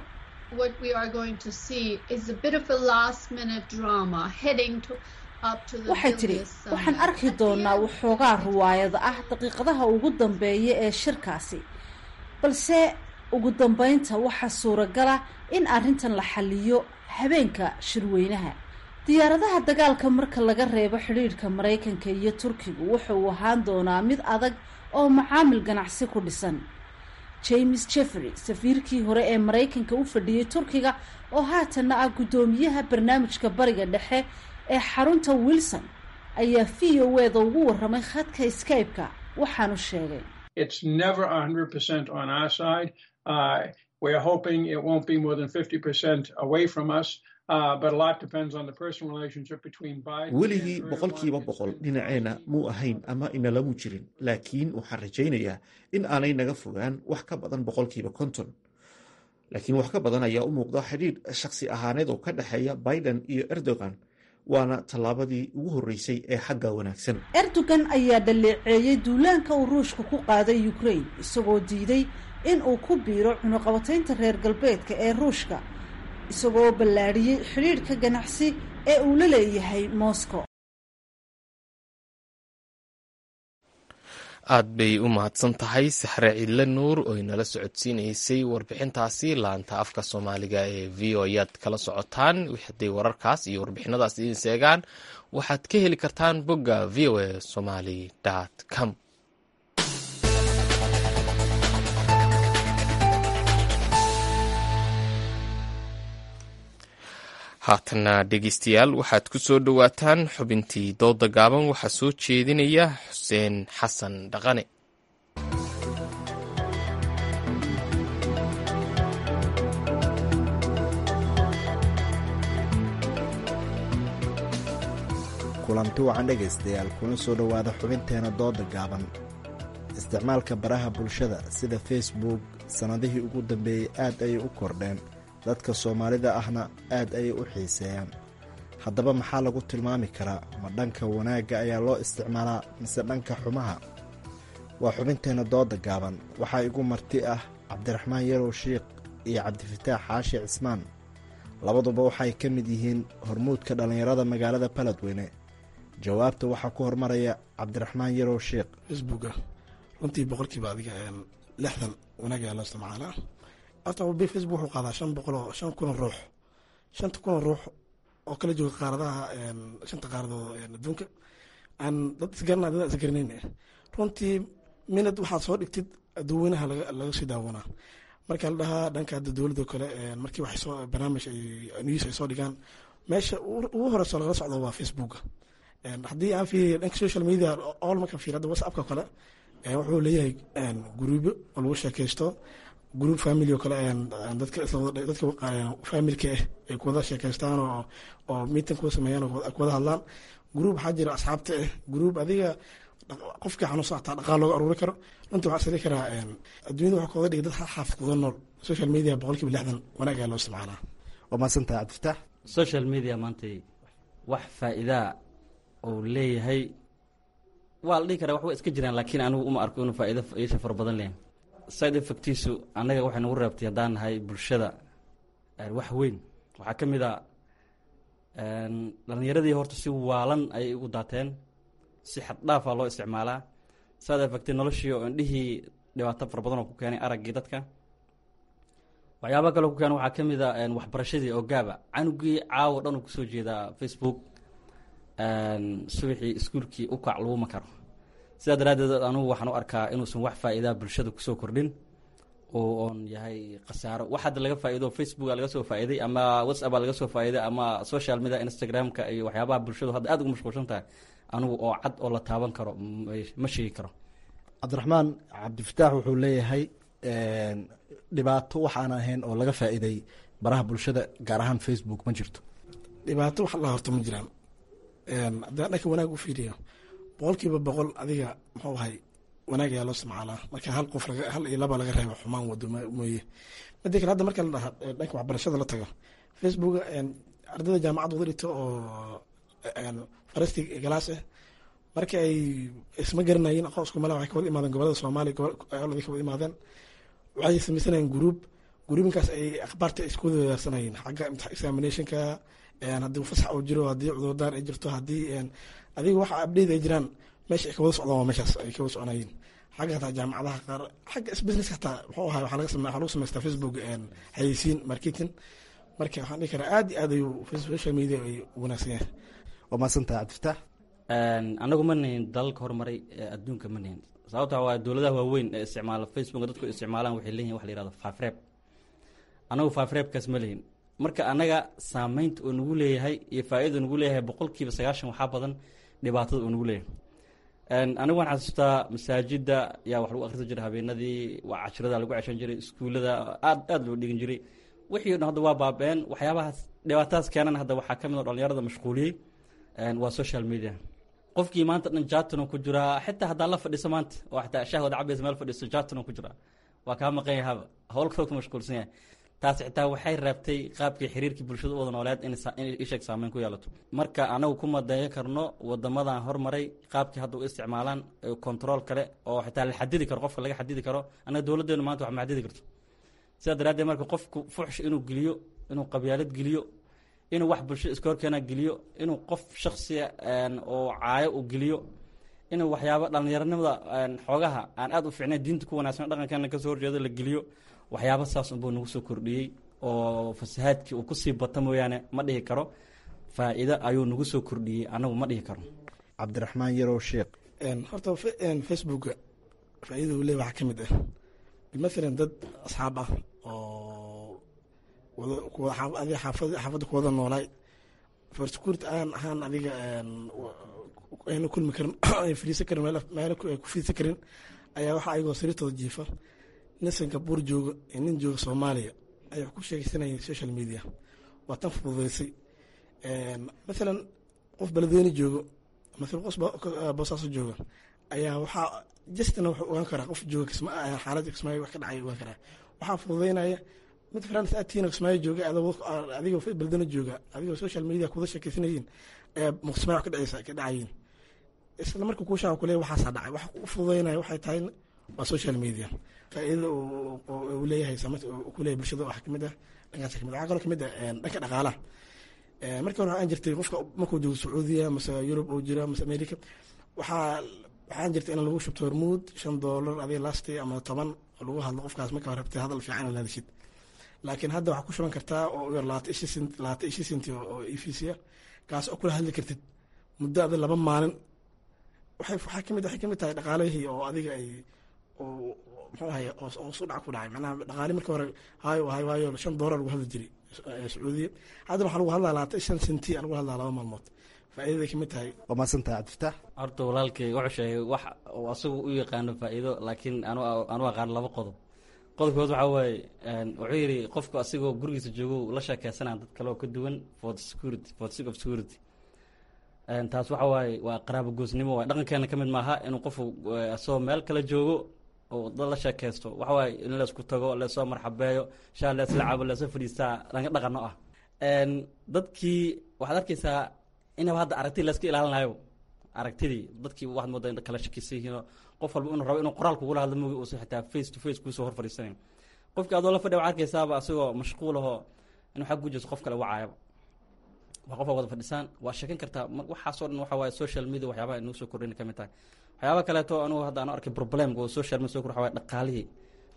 waxay tidhi waxaan arki doonaa waxoogaa ruwaayada ah daqiiqadaha ugu dambeeya ee shirkaasi balse ugu dambeynta waxaa suuragala in arrintan la xaliyo habeenka shirweynaha diyaaradaha dagaalka marka laga reebo xidhiidhka maraykanka iyo turkigu wuxuu ahaan doonaa mid adag oo macaamil ganacsi ku dhisan james jeffery safiirkii hore ee maraykanka u fadhiyey turkiga oo haatanna ah guddoomiyaha barnaamijka bariga dhexe ee xarunta wilson ayaa v o eda ugu warramay khadka skype-ka waxaanu sheegay weligii boqolkiiba boqol dhinaceena muu ahayn ama inalamu jirin laakiin waxaan rajaynayaa in aanay naga fogaan wax ka badan boqolkiiba konton laakiin wax ka badan ayaa u muuqda xidhiidh shakhsi ahaaneed oo ka dhexeeya biden iyo erdogan waana tallaabadii ugu horreysay ee xagga wanaagsan erdogan ayaa dhaleeceeyey duulaanka uu ruushka ku qaaday ukraine isagoo diiday in uu ku biiro cunuqabataynta reer galbeedka ee ruushka isagoo ballaadhiyey xidhiidhka ganacsi ee uu la leeyahay moscow aad bay u mahadsan tahay saxre cidle nuur oo inala socodsiinaysay warbixintaasi laanta afka soomaaliga ee v o ayaad kala socotaan hadday wararkaas iyo warbixinadaas idin seegaan waxaad ka heli kartaan bogga v o a somaly dot com haatana dhegeystayaal waxaad ku soo dhowaataan xubintii dooda gaaban waxaa soo jeedinaya xuseen xasan dhaqane kulanti wacan dhegaystayaal kuna soo dhowaada xubinteena dooda gaaban isticmaalka baraha bulshada sida facebook sannadihii ugu dambeeyey aad ayay u kordheen dadka soomaalida ahna aad ayay u xiiseeyaan haddaba maxaa lagu tilmaami karaa ma dhanka wanaagga ayaa loo isticmaalaa mise dhanka xumaha waa xubinteenna dooda gaaban waxaa igu marti ah cabdiraxmaan yarow shiikh iyo cabdifataax xaashi cismaan labaduba waxay ka mid yihiin hormuudka dhallinyarada magaalada baladweyne jawaabta waxaa ku hormaraya cabdiraxmaan yarow shiikh facebooka runtii boqolkiiba adiga lixdan wanaag ayaa loo isticmaalaa horta facebook wuxuu qaadaa shan boqol oo shan kun oo ruux shanta kun oo ruux oo kala jooga qaaradaha shanta qaaradood adduunka aan dad isgaranaa dad isgaranayn runtii minad waxaad soo dhigtid dadweynaha laga sii daawanaa marka la dhahaa dhanka hadda dowladda kale markii waxay soo barnaamij news ay soo dhigaan meesha ugu horeyso lagala socdo waa facebooka haddii aan fiiriyo dhanka social media all marka fiir hadda whatsappka kale wuxuu leeyahay guruubyo oo lagu sheekaysto group family oo kale dadka dadka familka ah ay ku wada sheekaystaan oo oo meeting ku sameeyaan oo ku wada hadlaan group waxaa jira asxaabta ah group adiga qofka xanuunsan taa dhaqaale looga aruuri karo runtii waxaa sari karaa adduunyada waxaa kooda dhigay dad xaafid kuda nool social media boqolkiiba lixdan wanaag ayaa loo isticmaalaa waa mahadsantahay cabdifataax social media maanta wax faa'iidaa uu leeyahay waa la dhihi karaa wax way iska jiraan laakiin anigu uma arko inuu faa'iido yeesha fara badan leeyahay side effectiisu annaga waxay nagu reebtay haddaan nahay bulshada wax weyn waxaa ka mid a dhalinyaradii horta si waalan ayay ugu daateen si xad dhaafaa loo isticmaalaa side effecti noloshii oo indhihii dhibaato fara badan oo ku keenay araggii dadka waxyaaba kaloo ku keena waxaa ka mid a waxbarashadii oo gaaba canugii caawo dhan uu kusoo jeedaa facebook subaxii iskuulkii u kac laguma karo sidaa daraaddeed anugu waxaan u arkaa inuusan wax faa'iidaa bulshada kusoo kordhin oo oon yahay khasaaro wax hadda laga faa'iido facebooka laga soo faa'iiday ama whatsapp laga soo faa'iiday ama social media instagramka iyo waxyaabaha bulshadu hadda aad ugu mashquulsan tahay anugu oo cad oo la taaban karo ma sheegi karo. cabdiraxmaan cabdifataax wuxuu leeyahay dhibaato waxaan ahayn oo laga faa'iiday baraha bulshada gaar ahaan facebook ma jirto. dhibaato wax la horta ma jiraan haddaan dhanka wanaag u fiiriyo boqolkiiba boqol adiga muxuu ahay wanaag ayaa loo isticmaalaa marka hal qof hal iyo laba laga reebo xumaan wado mooye midi kale hadda marka la dhaha dhanka waxbarashada la tago facebook ardayda jaamacad wada dhigto oo farasti galaas ah marka ay isma garanayeen aqoon isku mala waxay ka wada imaadeen gobolada soomaaliya gobolada ka wada imaadeen waxay samaysanayeen group groupinkaas ay akhbaarta isku wada wadaarsanayeen xagga examinationka haddii fasax uu jiro haddii cudurdaar ay jirto haddii adiga waxa update ay jiraan meesha ay ka wada socdaan waa meeshaas ay ka wada soconayeen xagga hataa jaamacadaha qaar xagga business hataa muxuu ahay waxaa laga sameeya waxaa lagu samaystaa facebook xayeysiin marketing marka waxaan dhihi karaa aad iyo aad ayuu social media ay wanaagsan yahay. waa mahadsantahay cabdifataax. anagu ma nihin dalalka horumaray adduunka ma nihin sababta waa dowladaha waaweyn ee isticmaala facebook dadku isticmaalaan waxay leeyihin wax la yihahdo faafreeb anagu faafreebkaas ma lihin marka anaga saameynta uu nagu leeyahay iyo faa-ida nagu leeyahay boqolkiiba sagaashan waxaa badan dhibaatada uu nagu leeyahay. anigu waan xasuustaa masaajida yaa wax lagu akrisa jiray habeenadii waa cashirada lagu ceshan jiray iskuullada aad aad loo dhigin jiray wixii dhan hadda waa baabeen waxyaabahaas dhibaatadaas keenan hadda waxaa ka mid oo dhalinyarada mashquuliyey waa social media qofkii maanta dhan jatano ku jiraa xitaa haddaa la fadhiso maanta oo xataa shahwada cabaysa meel fadhiso jatano ku jiraa waa kaa maqan yahaba howl kaloo ku mashquulsan yahay taas xitaa waxay reebtay qaabkii xiriirkii bulshada u wada nooleed in isheeg saameyn ku yeelato marka anagu kuma dayan karno wadamadan hormaray qaabkii hadda u isticmaalaan control kale oo xitaa la xadidi karo qofka laga xadidi karo anaga dowladeenu maanta wax ma xadidi karto sidaa daraaddeed marka qofku fuxsh inuu geliyo inuu qabyaalad geliyo inuu wax bulshada iska horkeena geliyo inuu qof shaksiya oo caayo u geliyo inuu waxyaaba dhalinyaranimada xoogaha aan aad u fiicnayn diinta ku wanaagsan dhaqankeena kasoo horjeedo la geliyo waxyaaba saas unbuu nagu soo kordhiyey oo fasahaadkii uu kusii bata mooyaane ma dhihi karo faa-iido ayuu nagu soo kordhiyey anagu ma dhihi karo. cabdiraxmaan yarow sheekh horta facebooka faa-idada uu leey waxaa ka mid ah bimathalan dad asxaab ah oo adiga xaafadda ku wada noolaay forsecurity aan ahaan adiga ayna kulmi karin fariisan karin meel ku fiidsan karin ayaa waxaa ayagoo sariirtooda jiifa nin singapore jooga iyo nin jooga soomaaliya ay wax ku sheegaysanayeen social media waa tan fududeysay mathalan qof beledweyne joogo mathalan qof boosaaso jooga ayaa waxaa justina wuxuu ogaan karaa qof jooga kisma xaaladda kismaayo wax ka dhacay ogaan karaa waxaa fududeynaya mid france aadtiina kismaayo jooga adigoo beledweyne jooga adigoo social media kuwada sheekaysanayeen ayaa kismaayo wax ka dhacaysa ka dhacayeen isla marka kuu shaa kuleeya waxaasaa dhacay waxa u fududeynaya waxay tahay waa social media faa-iidada uu leeyahay ku leeyahay bulshada waxaa kamid ah dhankaas kamid waxaa kaloo kamid ah dhanka dhaqaalaha markii hore waxaan jirtay qofka markuu joogo sacuudiya mase yurub uu jiro mase america waxaa waxaan jirtay in lagu shubto hormuud shan doolar adiga lasti ama toban lagu hadlo qofkaas markaa rabtay hadal fiican inaad hadashid laakiin hadda waxaa ku shuban kartaa oo yar labaatan ishi sent labaatan ishi senti oo e v c ah kaas oo kula hadli kartid muddo ada laba maalin waxay waxaa kamid waxay kamid tahay dhaqaalihii oo adiga ay oo muxuu ahay oo soo dhac ku dhacay macnaha dhaqaali markii hore hayo hayo hayo shan doolar lagu hadli jiray sacuudiya haddana waxaa lagu hadlaa labaatan shan senti lagu hadlaa laba maalmood faa-iidaday kamid tahay. waa mahadsantahay cabdifataax. horta walaalkay wuxuu sheegay wax oo asagu u yaqaano faa-iido laakiin anu anu aqaan laba qodob qodobkood waxaa waaye wuxuu yidhi qofku asigoo gurigiisa joogo la sheekeysanaa dad kale oo ka duwan for the security for the sake of security taas waxa waaye waa qaraabo goosnimo waay dhaqankeena ka mid maaha inuu qofu asagoo meel kala joogo oo dad la sheekeysto waxa waaye in laysku tago laysoo marxabeeyo shaa leesla cabo leesoo fadhiistaa dhanka dhaqano ah dadkii waxaad arkeysaa inaba hadda aragtidii layska ilaalinayo aragtidii dadkii waxaad moodaa in kala shakeysan yihiinoo qof walba inuu rabo inuu qoraal kugula hadlo moogi uusan xitaa face to face kuusoo hor fadhiisanayn qofkii adoo la fadhiya waxaa arkeysaaba asagoo mashquulahoo inuu xag gujeyso qof kale wacaayaba waa qof wada fadhisaan waa sheekan kartaa waxaasoo dhan waxa waaye social media waxyaabaha inuu soo kordhin ka mid tahay waxyaaba kaleeto anugu hadda aan arkay problemka oo social media soo kor waxa waaye dhaqaalihii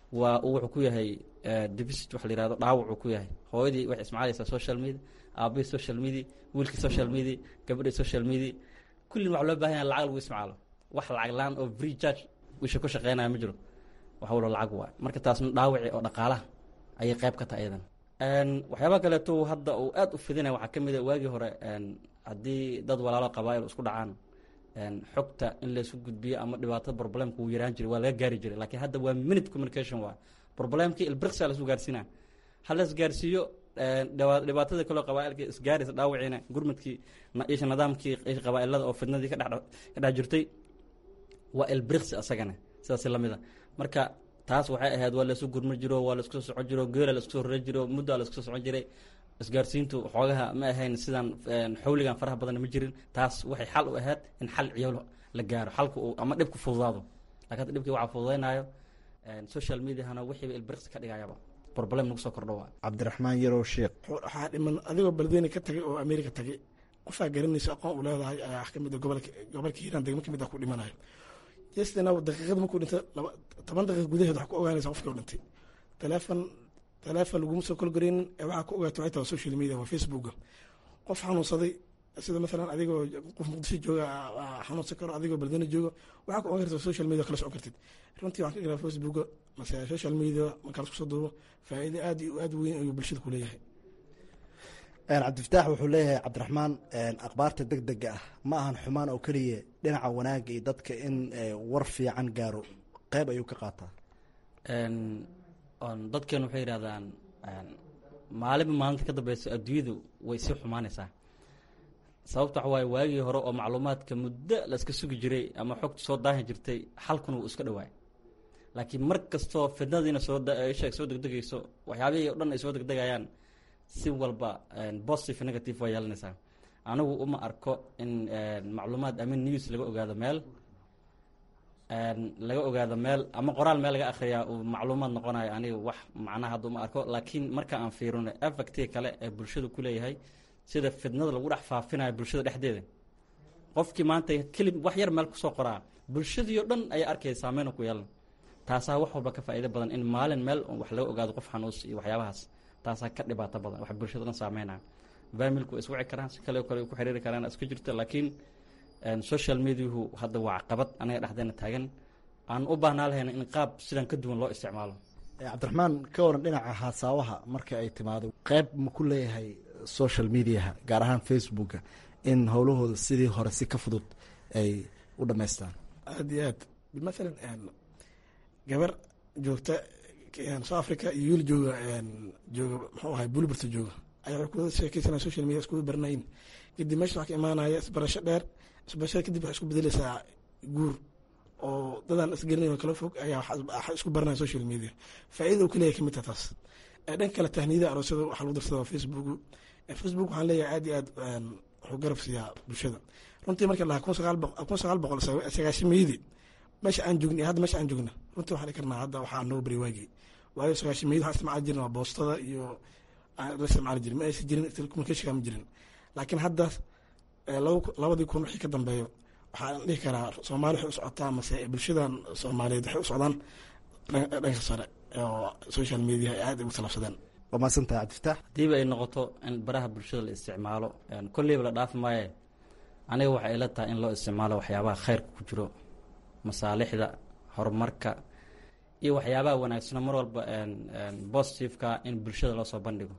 waa wuxuu ku yahay deficit waxa la yihahdo dhaawac uu ku yahay. hooyadii waxay ismacaalaysaa social media, aabahii social media, wiilkii social media, gabadhii social media, kullin waxa loo baahan yahay lacag lagu ismacaalo. wax lacag laan oo free charge wisha ku shaqeynaya ma jiro, waxa walo lacag waay. marka taasna dhaawaci oo dhaqaalaha ayay qayb ka tahay iyadan. waxyaaba kaleeto hadda uu aad u fidinaya waxaa ka mid a waagii hore haddii dad walaalo qabaa'il isku dhacaan xogta in laysu gudbiyo ama dhibaatada problemka uu yaraan jiray waa laga gaari jiray. laakiin hadda waa minute communication waa problemkii ilbirqsa lasu gaarsiinaa. hal la isgaarsiiyo dhibaatada kaloo qabaa'ilka isgaaraysa dhaawiciina gurmadkii isha nidaamkii qabaa'ilada oo fidnadii ka dhex jirtay waa ilbirqsi asagana sidaas lamida. marka taas waxay ahayd waa laysu gurma jiro, waa laisku soo socon jiro, geela laisku soo rara jiro, muddaa laisku soo socon jiray. isgaarsiintu xoogaha ma ahayn sidaan xawligan faraha badanna ma jirin. taas waxay xal u ahayd in xal ciyaal la gaaro, xalku uu ama dhibku fududaado. laakiin hadda dhibkii waxaa fududaynayo social mediahana wixiiba ilbirqsi ka dhigayaba problem nagu soo kordho waa. cabdiraxmaan yarow sheekh, waxaa dhiman adigoo beledweyne ka tagay oo america tagay, qofaa garanaysa aqoon u leedahay ayaa ka mid a gobolka gobolka hiiraan degmo ka mid ah ku dhimanayo. jestina daqiiqad markuu dhinta toban daqiiq gudaheed waxaa ku ogaanaysa qofkii u dhintay. teleefon teleefon laguma soo kolgareynin ee waxaa ku ogaata waxay tahay social media waa facebooka. qof xanuunsaday sida maalan adigoo qof muqdisho jooga xanuunsan karo, adigoo beledweyne jooga, waxaa ku ogaan karta social media kala socon kartid. runtii waxaan ka garaa facebooka mase social media marka la isku soo duubo faa'iido aad iyo aad weyn ayuu bulshada ku leeyahay. cabdifataax wuxuu leeyahay cabdiraxmaan, akhbaarta deg dega ah ma ahan xumaan oo keliya, dhinaca wanaagga iyo dadka in war fiican gaaro qeyb ayuu ka qaataa. dadkan waxay yidhahdaan maalinba maalinta ka dambeysa adduunyadu way sii xumaanaysaa. sababta waxa waaye waagii hore oo macluumaadka muddo la iska sugi jiray ama xogta soo daahi jirtay xalkuna wuu iska dhawaay. laakiin mar kastoo fidnadiina soo soo degdegayso, waxyaabihii o dhan ay soo degdegayaan, si walba positive negative waa yeelanaysaa. anigu uma arko in macluumaad ama news laga ogaado meel laga ogaado meel ama qoraal meel laga akhriyaa uu macluumaad noqonayo. aniga wax macnaha hadda uma arko. laakiin marka aan fiirino effectii kale ee bulshadu ku leeyahay, sida fidnada lagu dhex faafinayo bulshada dhexdeeda, qofkii maanta kelib wax yar meel kusoo qoraa bulshadii oo dhan ayaa arkaya saameyn ku yeelan. taasaa wax walba ka faa'iido badan in maalin meel wax laga ogaado qof xanuus iyo waxyaabahaas. taasaa ka dhibaato badan, wax bulshada dhan saameynaya. familku way iswici karaan, si kale kale ku xiriiri karaan iska jirta. laakiin social mediahu hadda waa caqabad anaga dhexdeena taagan, aan u baahnaa lahayna in qaab sidan ka duwan loo isticmaalo. cabdiraxmaan, ka waran dhinaca haasaawaha marka ay timaado, qeyb ma ku leeyahay social mediaha gaar ahaan facebooka in howlahooda sidii hore si ka fudud ay u dhamaystaan? aad iyo aad. maalan gabar joogta south africa iyo wiil jooga jooga muxuu ahay bulberta jooga ayaa waxay kuwada sheekeysanaya social media iskugu baranayin. kadib meesha waxaa ka imaanaya isbarasho dheer. isbarashada kadib waxay isku bedelaysaa guur oo dadaan isgelinayn oo kala fog ayaa waxay isku baranaya social media. faa'iida uu ka leeyahay kamid tahay taas. dhan kale tahniyada aroosyada waxaa lagu darsada waa facebook. facebook waxaan leeyahay aad iyo aad wuxuu garab siiyaa bulshada. runtii marka lahaa kun sagaal boqol kun sagaal boqol sagaashimeydii meesha aan joogna iyo hadda meesha aan joogna runtii waxaan dhihi karnaa hadda waxaa noo bari waagii. waayo sagaashimeydii waxaan isticmaali jirna waa boostada iyo la isticmaali jirin, ma aysan jirin telecommunication ma jirin. laakiin hadda labadii kun wixii ka dambeeyo waxaan dhihi karaa soomaali waxay u socotaa mase bulshadan soomaaliyeed waxay u socdaan dhanka sare oo social media ay aad ugu talaabsadeen. waa mahadsantahay cabdifataax. hadiiba ay noqoto in baraha bulshada la isticmaalo, kolleyba la dhaafi maaye, aniga waxay ila tahay in loo isticmaalo waxyaabaha khayrka ku jiro, masaalixda, horumarka iyo waxyaabaha wanaagsano mar walba positiveka in bulshada loo soo bandhigo.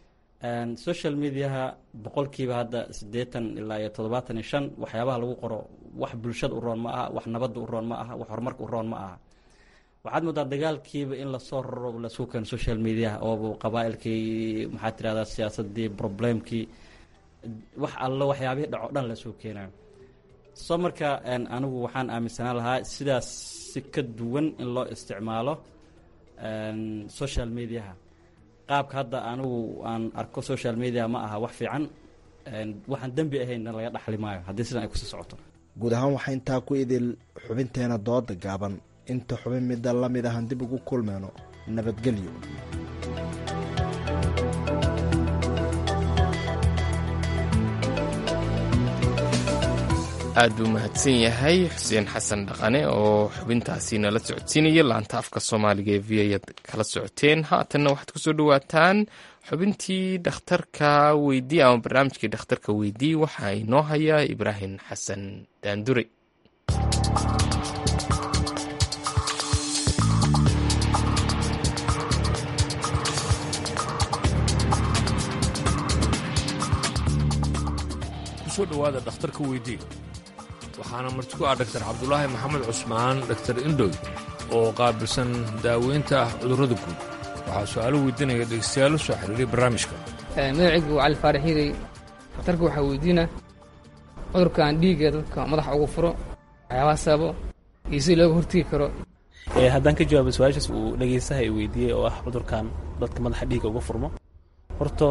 social mediaha boqolkiiba hadda siddeetan ilaa iyo toddobaatan iyo shan waxyaabaha lagu qoro wax bulshada u roon ma aha, wax nabadda u roon ma aha, wax horumarka u roon ma aha. waxaad moodaa dagaalkiiba in lasoo raro lasuu keeno social mediaha oo qabaa'ilkii maxaa tirahdaa siyaasadii problemkii wax allo waxyaabihii dhaco dhan lasoo keenayo. soo marka anigu waxaan aaminsanaa lahaa sidaas si ka duwan in loo isticmaalo social mediaha. qaabka hadda anigu aan arko social media ma aha wax fiican, waxaan dembi ahaynna laga dhaxli maayo haddii sidan ay kusii socoto. guud ahaan waxaa intaa ku idil xubinteena dooda gaaban. inta xubin midda la mid ahan dib ugu kulmeyno, nabadgelyo. aad buu mahadsan yahay xuseen xasan dhaqane oo xubintaasi nala socodsiinaya laanta afka soomaaliga ee v ayaad kala socoteen. haatanna waxaad kusoo dhawaataan xubintii dhakhtarka weydii ama barnaamijkii dhakhtarka weydii waxaa inoo haya ibraahim xasan daandure. kusoo dhawaada dhakhtarka weydii waxaana marti ku ah dhaktar cabdulaahi maxamed cusmaan dhaktar indhoy oo qaabilsan daaweynta cudurrada guud. waxaa su-aalo weydiinaya dhegeystayaal soo xiriiray barnaamijka. magacaygu waa cali faarax hiirey. dhakhtarka waxaa weydiina cudurkan dhiigga dadka madaxa ugu furo waxyaabaha sababo iyo si looga hortegi karo. haddaan ka jawaabo su-aashaas uu dhegeystaha i weydiiyey oo ah cudurkan dadka madaxa dhiigga uga furmo, horto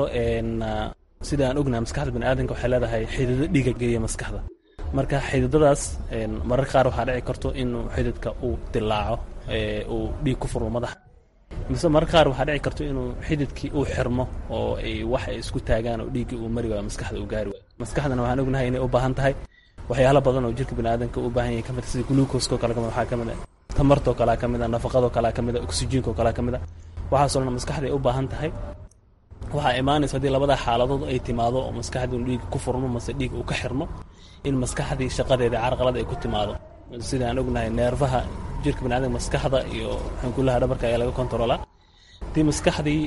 sida aan ognahay maskaxda baniaadanka waxay leedahay xididdo dhiigga geeya maskaxda. marka xididadaas mararka qaar waxaa dhici karto inuu xididka uu dilaaco uu dhiig ku furmo madaxa, mise mararka qaar waxaa dhici karto inuu xididkii uu xirmo oo ay wax ay isku taagaan oo dhiiggii uu mari waayo maskaxda uu gaari waayo. maskaxdana waxaan ognahay inay u baahan tahay waxyaalo badan oo jirka baniaadanka u baahan yahay kamid sida gluukoskoo kale kamid waxaa kamid ah tamartoo kalea kamid ah nafaqadoo kalea kamid ah oksijiinkoo kalea kamid ah. waxaasoo dhan maskaxda ay u baahan tahay. waxaa imaanaysa haddii labadaa xaaladood ay timaado oo maskaxdii uu dhiig ku furmo mase dhiig uu ka xirmo in maskaxdii shaqadeeda carqalad ay ku timaado. sida aan ognahay neerfaha jirka baniaadamka maskaxda iyo xankulaha dhabarka ayaa laga kontaroolaa. haddii maskaxdii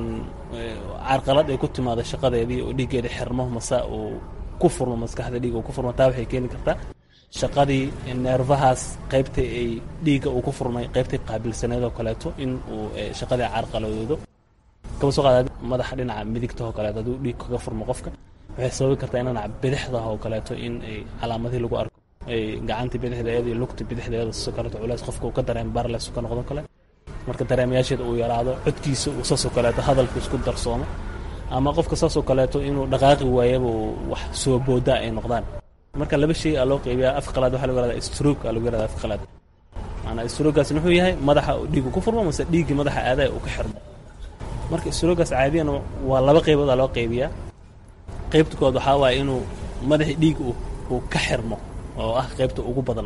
carqalad ay ku timaado shaqadeedii oo dhiiggeeda xirmo mase uu ku furmo maskaxda dhiig uu ku furmo taa waxay keeni kartaa shaqadii neerfahaas qaybta ay dhiigga uu ku furmay qaybtay qaabilsaneedoo kaleeto in uu shaqadii carqaladoodo. kama soo qaada madaxa dhinaca midigta oo kaleeto hadduu dhiig kaga furmo qofka waxay sababi kartaa in dhinaca bidixda oo kaleeto in ay calaamadihii lagu arko ay gacanta bidixdeeda iyo lugta bidixdeeda sidoo kaleeto culays qofka uu ka dareemo barles ka noqdon kale. marka dareemayaasheeda uu yaraado codkiisa uu saasoo kaleeto hadalku isku darsoomo ama qofka saasoo kaleeto inuu dhaqaaqi waayaba wax soo boodaa ay noqdaan. marka laba shay aa loo qaybiyaa af qalaad waxaa lagu yaradaa stroke aa lagu yaradaa af qalaad. maanaa stroogaasna wuxuu yahay madaxa dhiigu ku furmo mase dhiiggii madaxa aadaya uu ka xirmo. marka stroogaas caadiyan waa laba qaybood aa loo qaybiyaa. qaybta kood waxaa waaye inuu madaxii dhiig uu ka xirmo oo ah qaybta ugu badan.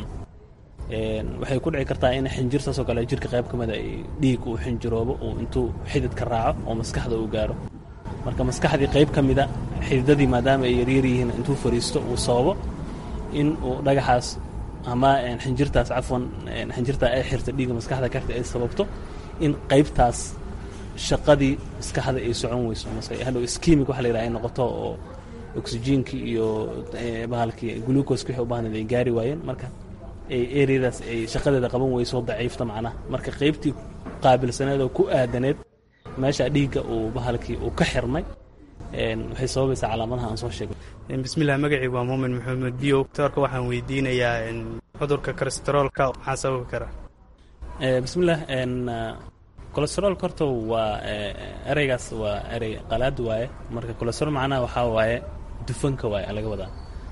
waxay ku dhici kartaa in xinjir saasoo kale jirka qayb ka mida dhiig uu xinjiroobo uu intuu xididka raaco oo maskaxda uu gaaro. marka maskaxdii qayb ka mida xididadii maadaama ay yaryar yihiin intuu fariisto uu sababo in uu dhagaxaas ama xinjirtaas cafwan xinjirtaa ay xirta dhiigga maskaxda ka xirta ay sababto in qaybtaas shaqadii maskaxda ay socon weyso mase hadhow iskimig waxa la yidhaha ay noqoto oo oksijiinkii iyo bahalkii gluukoska wixii u baahnayd ay gaari waayeen. marka ay ereyadaas ay shaqadeeda qaban weyso daciifta macnaha. marka qaybtii qaabilsaneed oo ku aadaneed meesha dhiigga uu bahalkii uu ka xirmay waxay sababaysaa calaamadaha aan soo sheegay. bismillaah magacii waa muumin maxamed biyo. doctorka waxaan weydiinayaa cudurka kolestaroolka maxaa sababi kara? bismillaah kolestaroolka horta waa ereygaas waa erey qalaad waaye. marka kolestarool macnaha waxaa waaye dufanka waaye laga wadaa.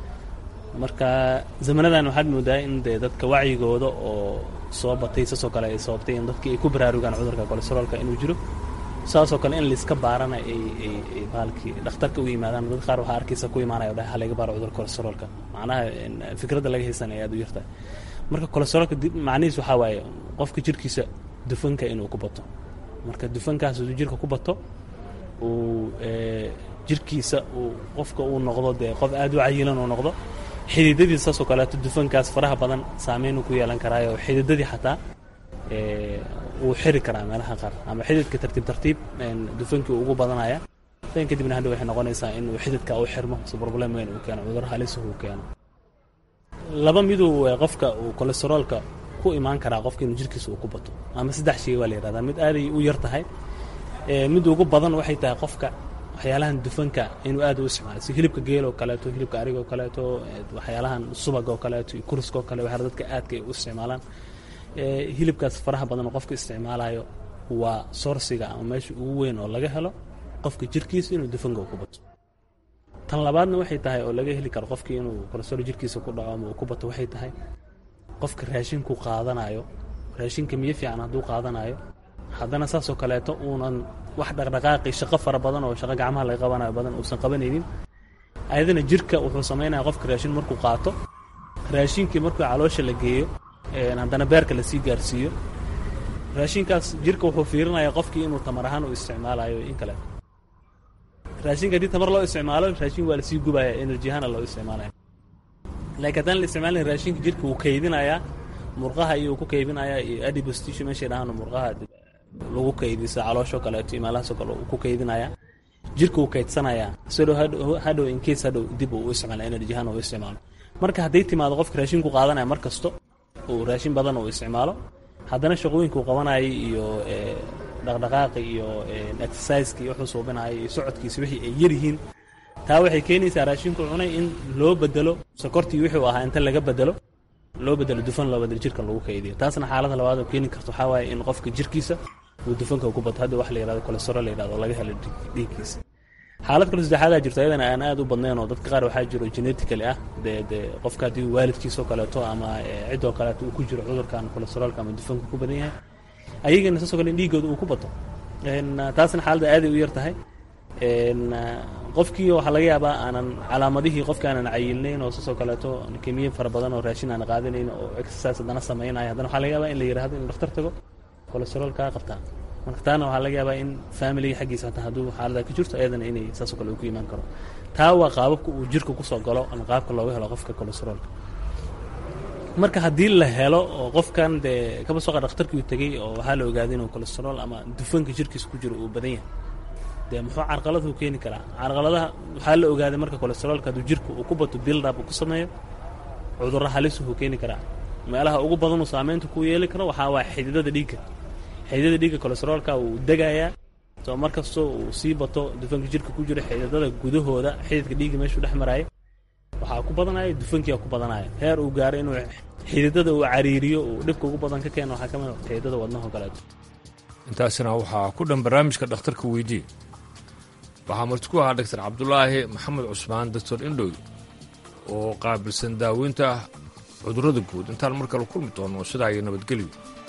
marka zamanadan waxaad moodaa in dee dadka wacyigooda oo soo batay saasoo kale ay sababtay in dadkii ay ku baraarugaan cudurka kolestaroolka inuu jiro. saasoo kale in layska baarana ay bahalkii dhakhtarka u yimaadaan. dad qaar waxaa arkaysa ku imaanaya dhaha laga baaro cudurka kolestaroolka. macnaha fikradda laga haysanaya aad u yartahay. marka kolestaroolka macnihiis waxaa waaye qofka jirkiisa dufanka inuu ku bato. marka dufankaas hadduu jirka ku bato uu jirkiisa uu qofka uu noqdo dee qof aad u cayilan uu noqdo xididadiisa saasoo kaleeto dufankaas faraha badan saameynuu ku yeelan karaayo xididadii xataa wuu xiri karaa meelaha qaar ama xididka tartiib tartiib dufankii ugu badanaya. dan kadibna hadha waxay noqonaysaa inuu xididka u xirmo si problem weyn uu keeno cudur halis uu keeno. laba miduu qofka uu kolestaroolka ku imaan karaa qofka inuu jirkiisa uu ku bato ama saddex shay waa la yidhahdaa. mid aaday u yar tahay mid ugu badan waxay tahay qofka waxyaalahan dufanka inuu aad u isticmaalo si hilibka geel oo kaleeto hilibka ariga oo kaleeto waxyaalahan subaga oo kaleeto iyo kuriska oo kale waxaa dadka aadka ay u isticmaalaan. hilibkaas faraha badan oo qofka isticmaalayo waa soorsiga ama meesha ugu weyn oo laga helo qofka jirkiisa inuu dufanka ku bato. tan labaadna waxay tahay oo laga heli karo qofkii inuu kolestarool jirkiisa ku dhaco ama uu ku bato waxay tahay qofka raashinku qaadanayo raashinka miyo fiican hadduu qaadanayo haddana saasoo kaleeto uunan wax dhaqdhaqaaqi shaqo fara badan oo shaqo gacmaha laga qabanayo badan uusan qabanaynin ayadana jirka wuxuu samaynaya qofka raashin markuu qaato raashinkii markuu caloosha la geeyo haddana beerka lasii gaarsiiyo raashinkaas jirka wuxuu fiirinayaa qofkii inuu tamar ahaan u isticmaalayo in kale raashinka haddii tamar loo isticmaalo raashin waa lasii gubaya energy ahaana loo isticmaalaya laakiin haddaan la isticmaalin raashinka jirka wuu kaydinayaa murqaha iyo ku kaydinayaa iyo adipose tissue meeshay dhahaan murqaha lagu kaydisa caloosho kaleeto imaalahaasoo kale uu ku kaydinayaa jirka uu kaydsanayaa sidoo hadhow in case hadhow dib uu u isticmaala energy ahaan uu isticmaalo marka hadday timaado qofka raashinku qaadanaya mar kasto uu raashin badan uu isticmaalo haddana shaqooyinka uu qabanayay iyo dhaqdhaqaaqi iyo exerciseki iyo wuxuu suubinayay iyo socodkiisa wixii ay yar yihiin taa waxay keenaysaa raashinku cunay in loo bedelo sokortii wixii uu ahaa inta laga bedelo loo bedelo dufan loo bedelo jirka lagu kaydiyo taasna xaalada labaad oo keeni karto waxaa waaye in qofka jirkiisa uu dufanka ku bato hadda wax la yidhahdo cholesterol la yidhahdo laga helo dhiiggiisa xaalad kale saddexaad aa jirto ayadana aan aad u badnayn oo dadka qaar waxaa jiro genetically ah dee dee qofka haddii waalidkiisoo kaleeto ama cidoo kaleeto uu ku jiro cudurkan cholesterolka ama dufanka ku badan yahay ayagana saasoo kale in dhiiggooda uu ku bato taasna xaaladda aaday u yar tahay qofkii waxaa laga yaabaa aanan calaamadihii qofka aanan cayilnayn oo saasoo kaleeto kemiye fara badan oo raashin aan qaadanayn oo exercise haddana samaynayo haddana waxaa laga yaabaa in la yidhaahdo in dhakhtar tago cholesterol kaa qabtaa marka taana waxaa laga yaabaa in familiga xaggiisa hataa hadduu xaalada ka jirto ayadana inay saasoo kale uu ku imaan karo taa waa qaababka uu jirka kusoo galo ama qaabka looga helo qofka cholesterolka marka haddii la helo oo qofkan dee kaba soo qaad dhakhtarkii uu tegey oo waxaa la ogaaday inuu cholesterol ama dufanka jirkiisa ku jiro uu badan yahay dee muxuu carqaladuu keeni karaa carqaladaha waxaa la ogaaday marka cholesterolka hadduu jirka uu ku bato build up uu ku sameeyo cudurro halis uu keeni karaa meelaha ugu badan uu saameynta ku yeeli karo waxaa waa xididada dhiigga xididada dhiigga cholesterolka uu degayaa soo markastoo uu sii bato dufanka jirka ku jira xididada gudahooda xididka dhiigga meeshuu dhex maraayo waxaa ku badanaya dufankiia ku badanaya heer uu gaaro inuu xididada uu cariiriyo uu dhibka ugu badan ka keeno waxaa ka mid xididada wadnaho kaleeto intaasina waxaa ku dhan barnaamijka dhakhtarka weydii waxaa marti ku ahaa doctor cabdulaahi maxamed cusmaan doctor indhoy oo qaabilsan daaweynta cudurrada guud intaan mar kale kulmi doono sidaa iyo nabadgelyo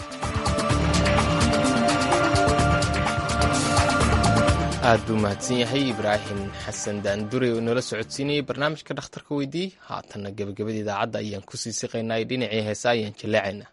aad buu mahadsan yahay ibraahim xasan daandure oo inoola socodsiinayay barnaamijka dhakhtarka weydii haatanna gebagabada idaacadda ayaan ku sii siqaynay dhinacii heesa ayaan jilleecaynaa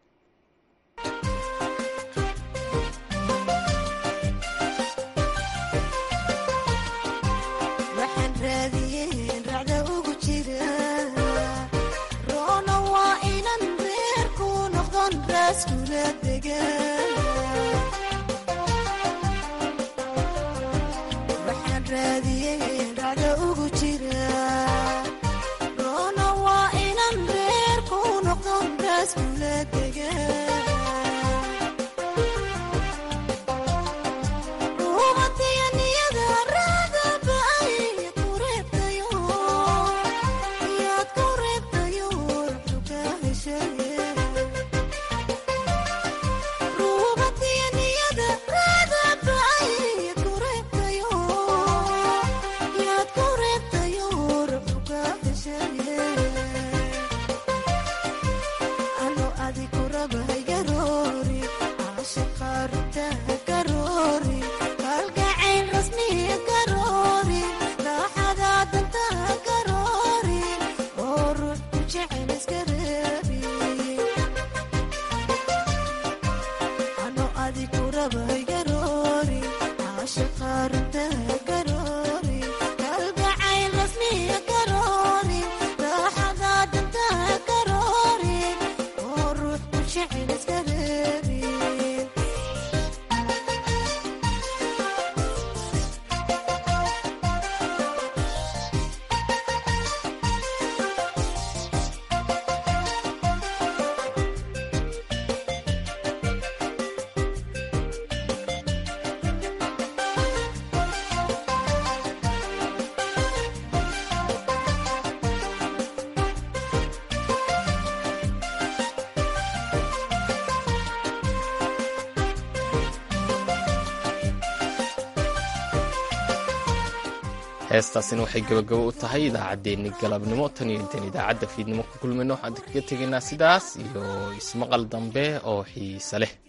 heestaasina waxay gabagabo u tahay idaacaddeenni galabnimo tan iyo intaan idaacadda fiidnimo ku kulmayno waxaan kaga tegaynaa sidaas iyo ismaqal dambe oo xiise leh.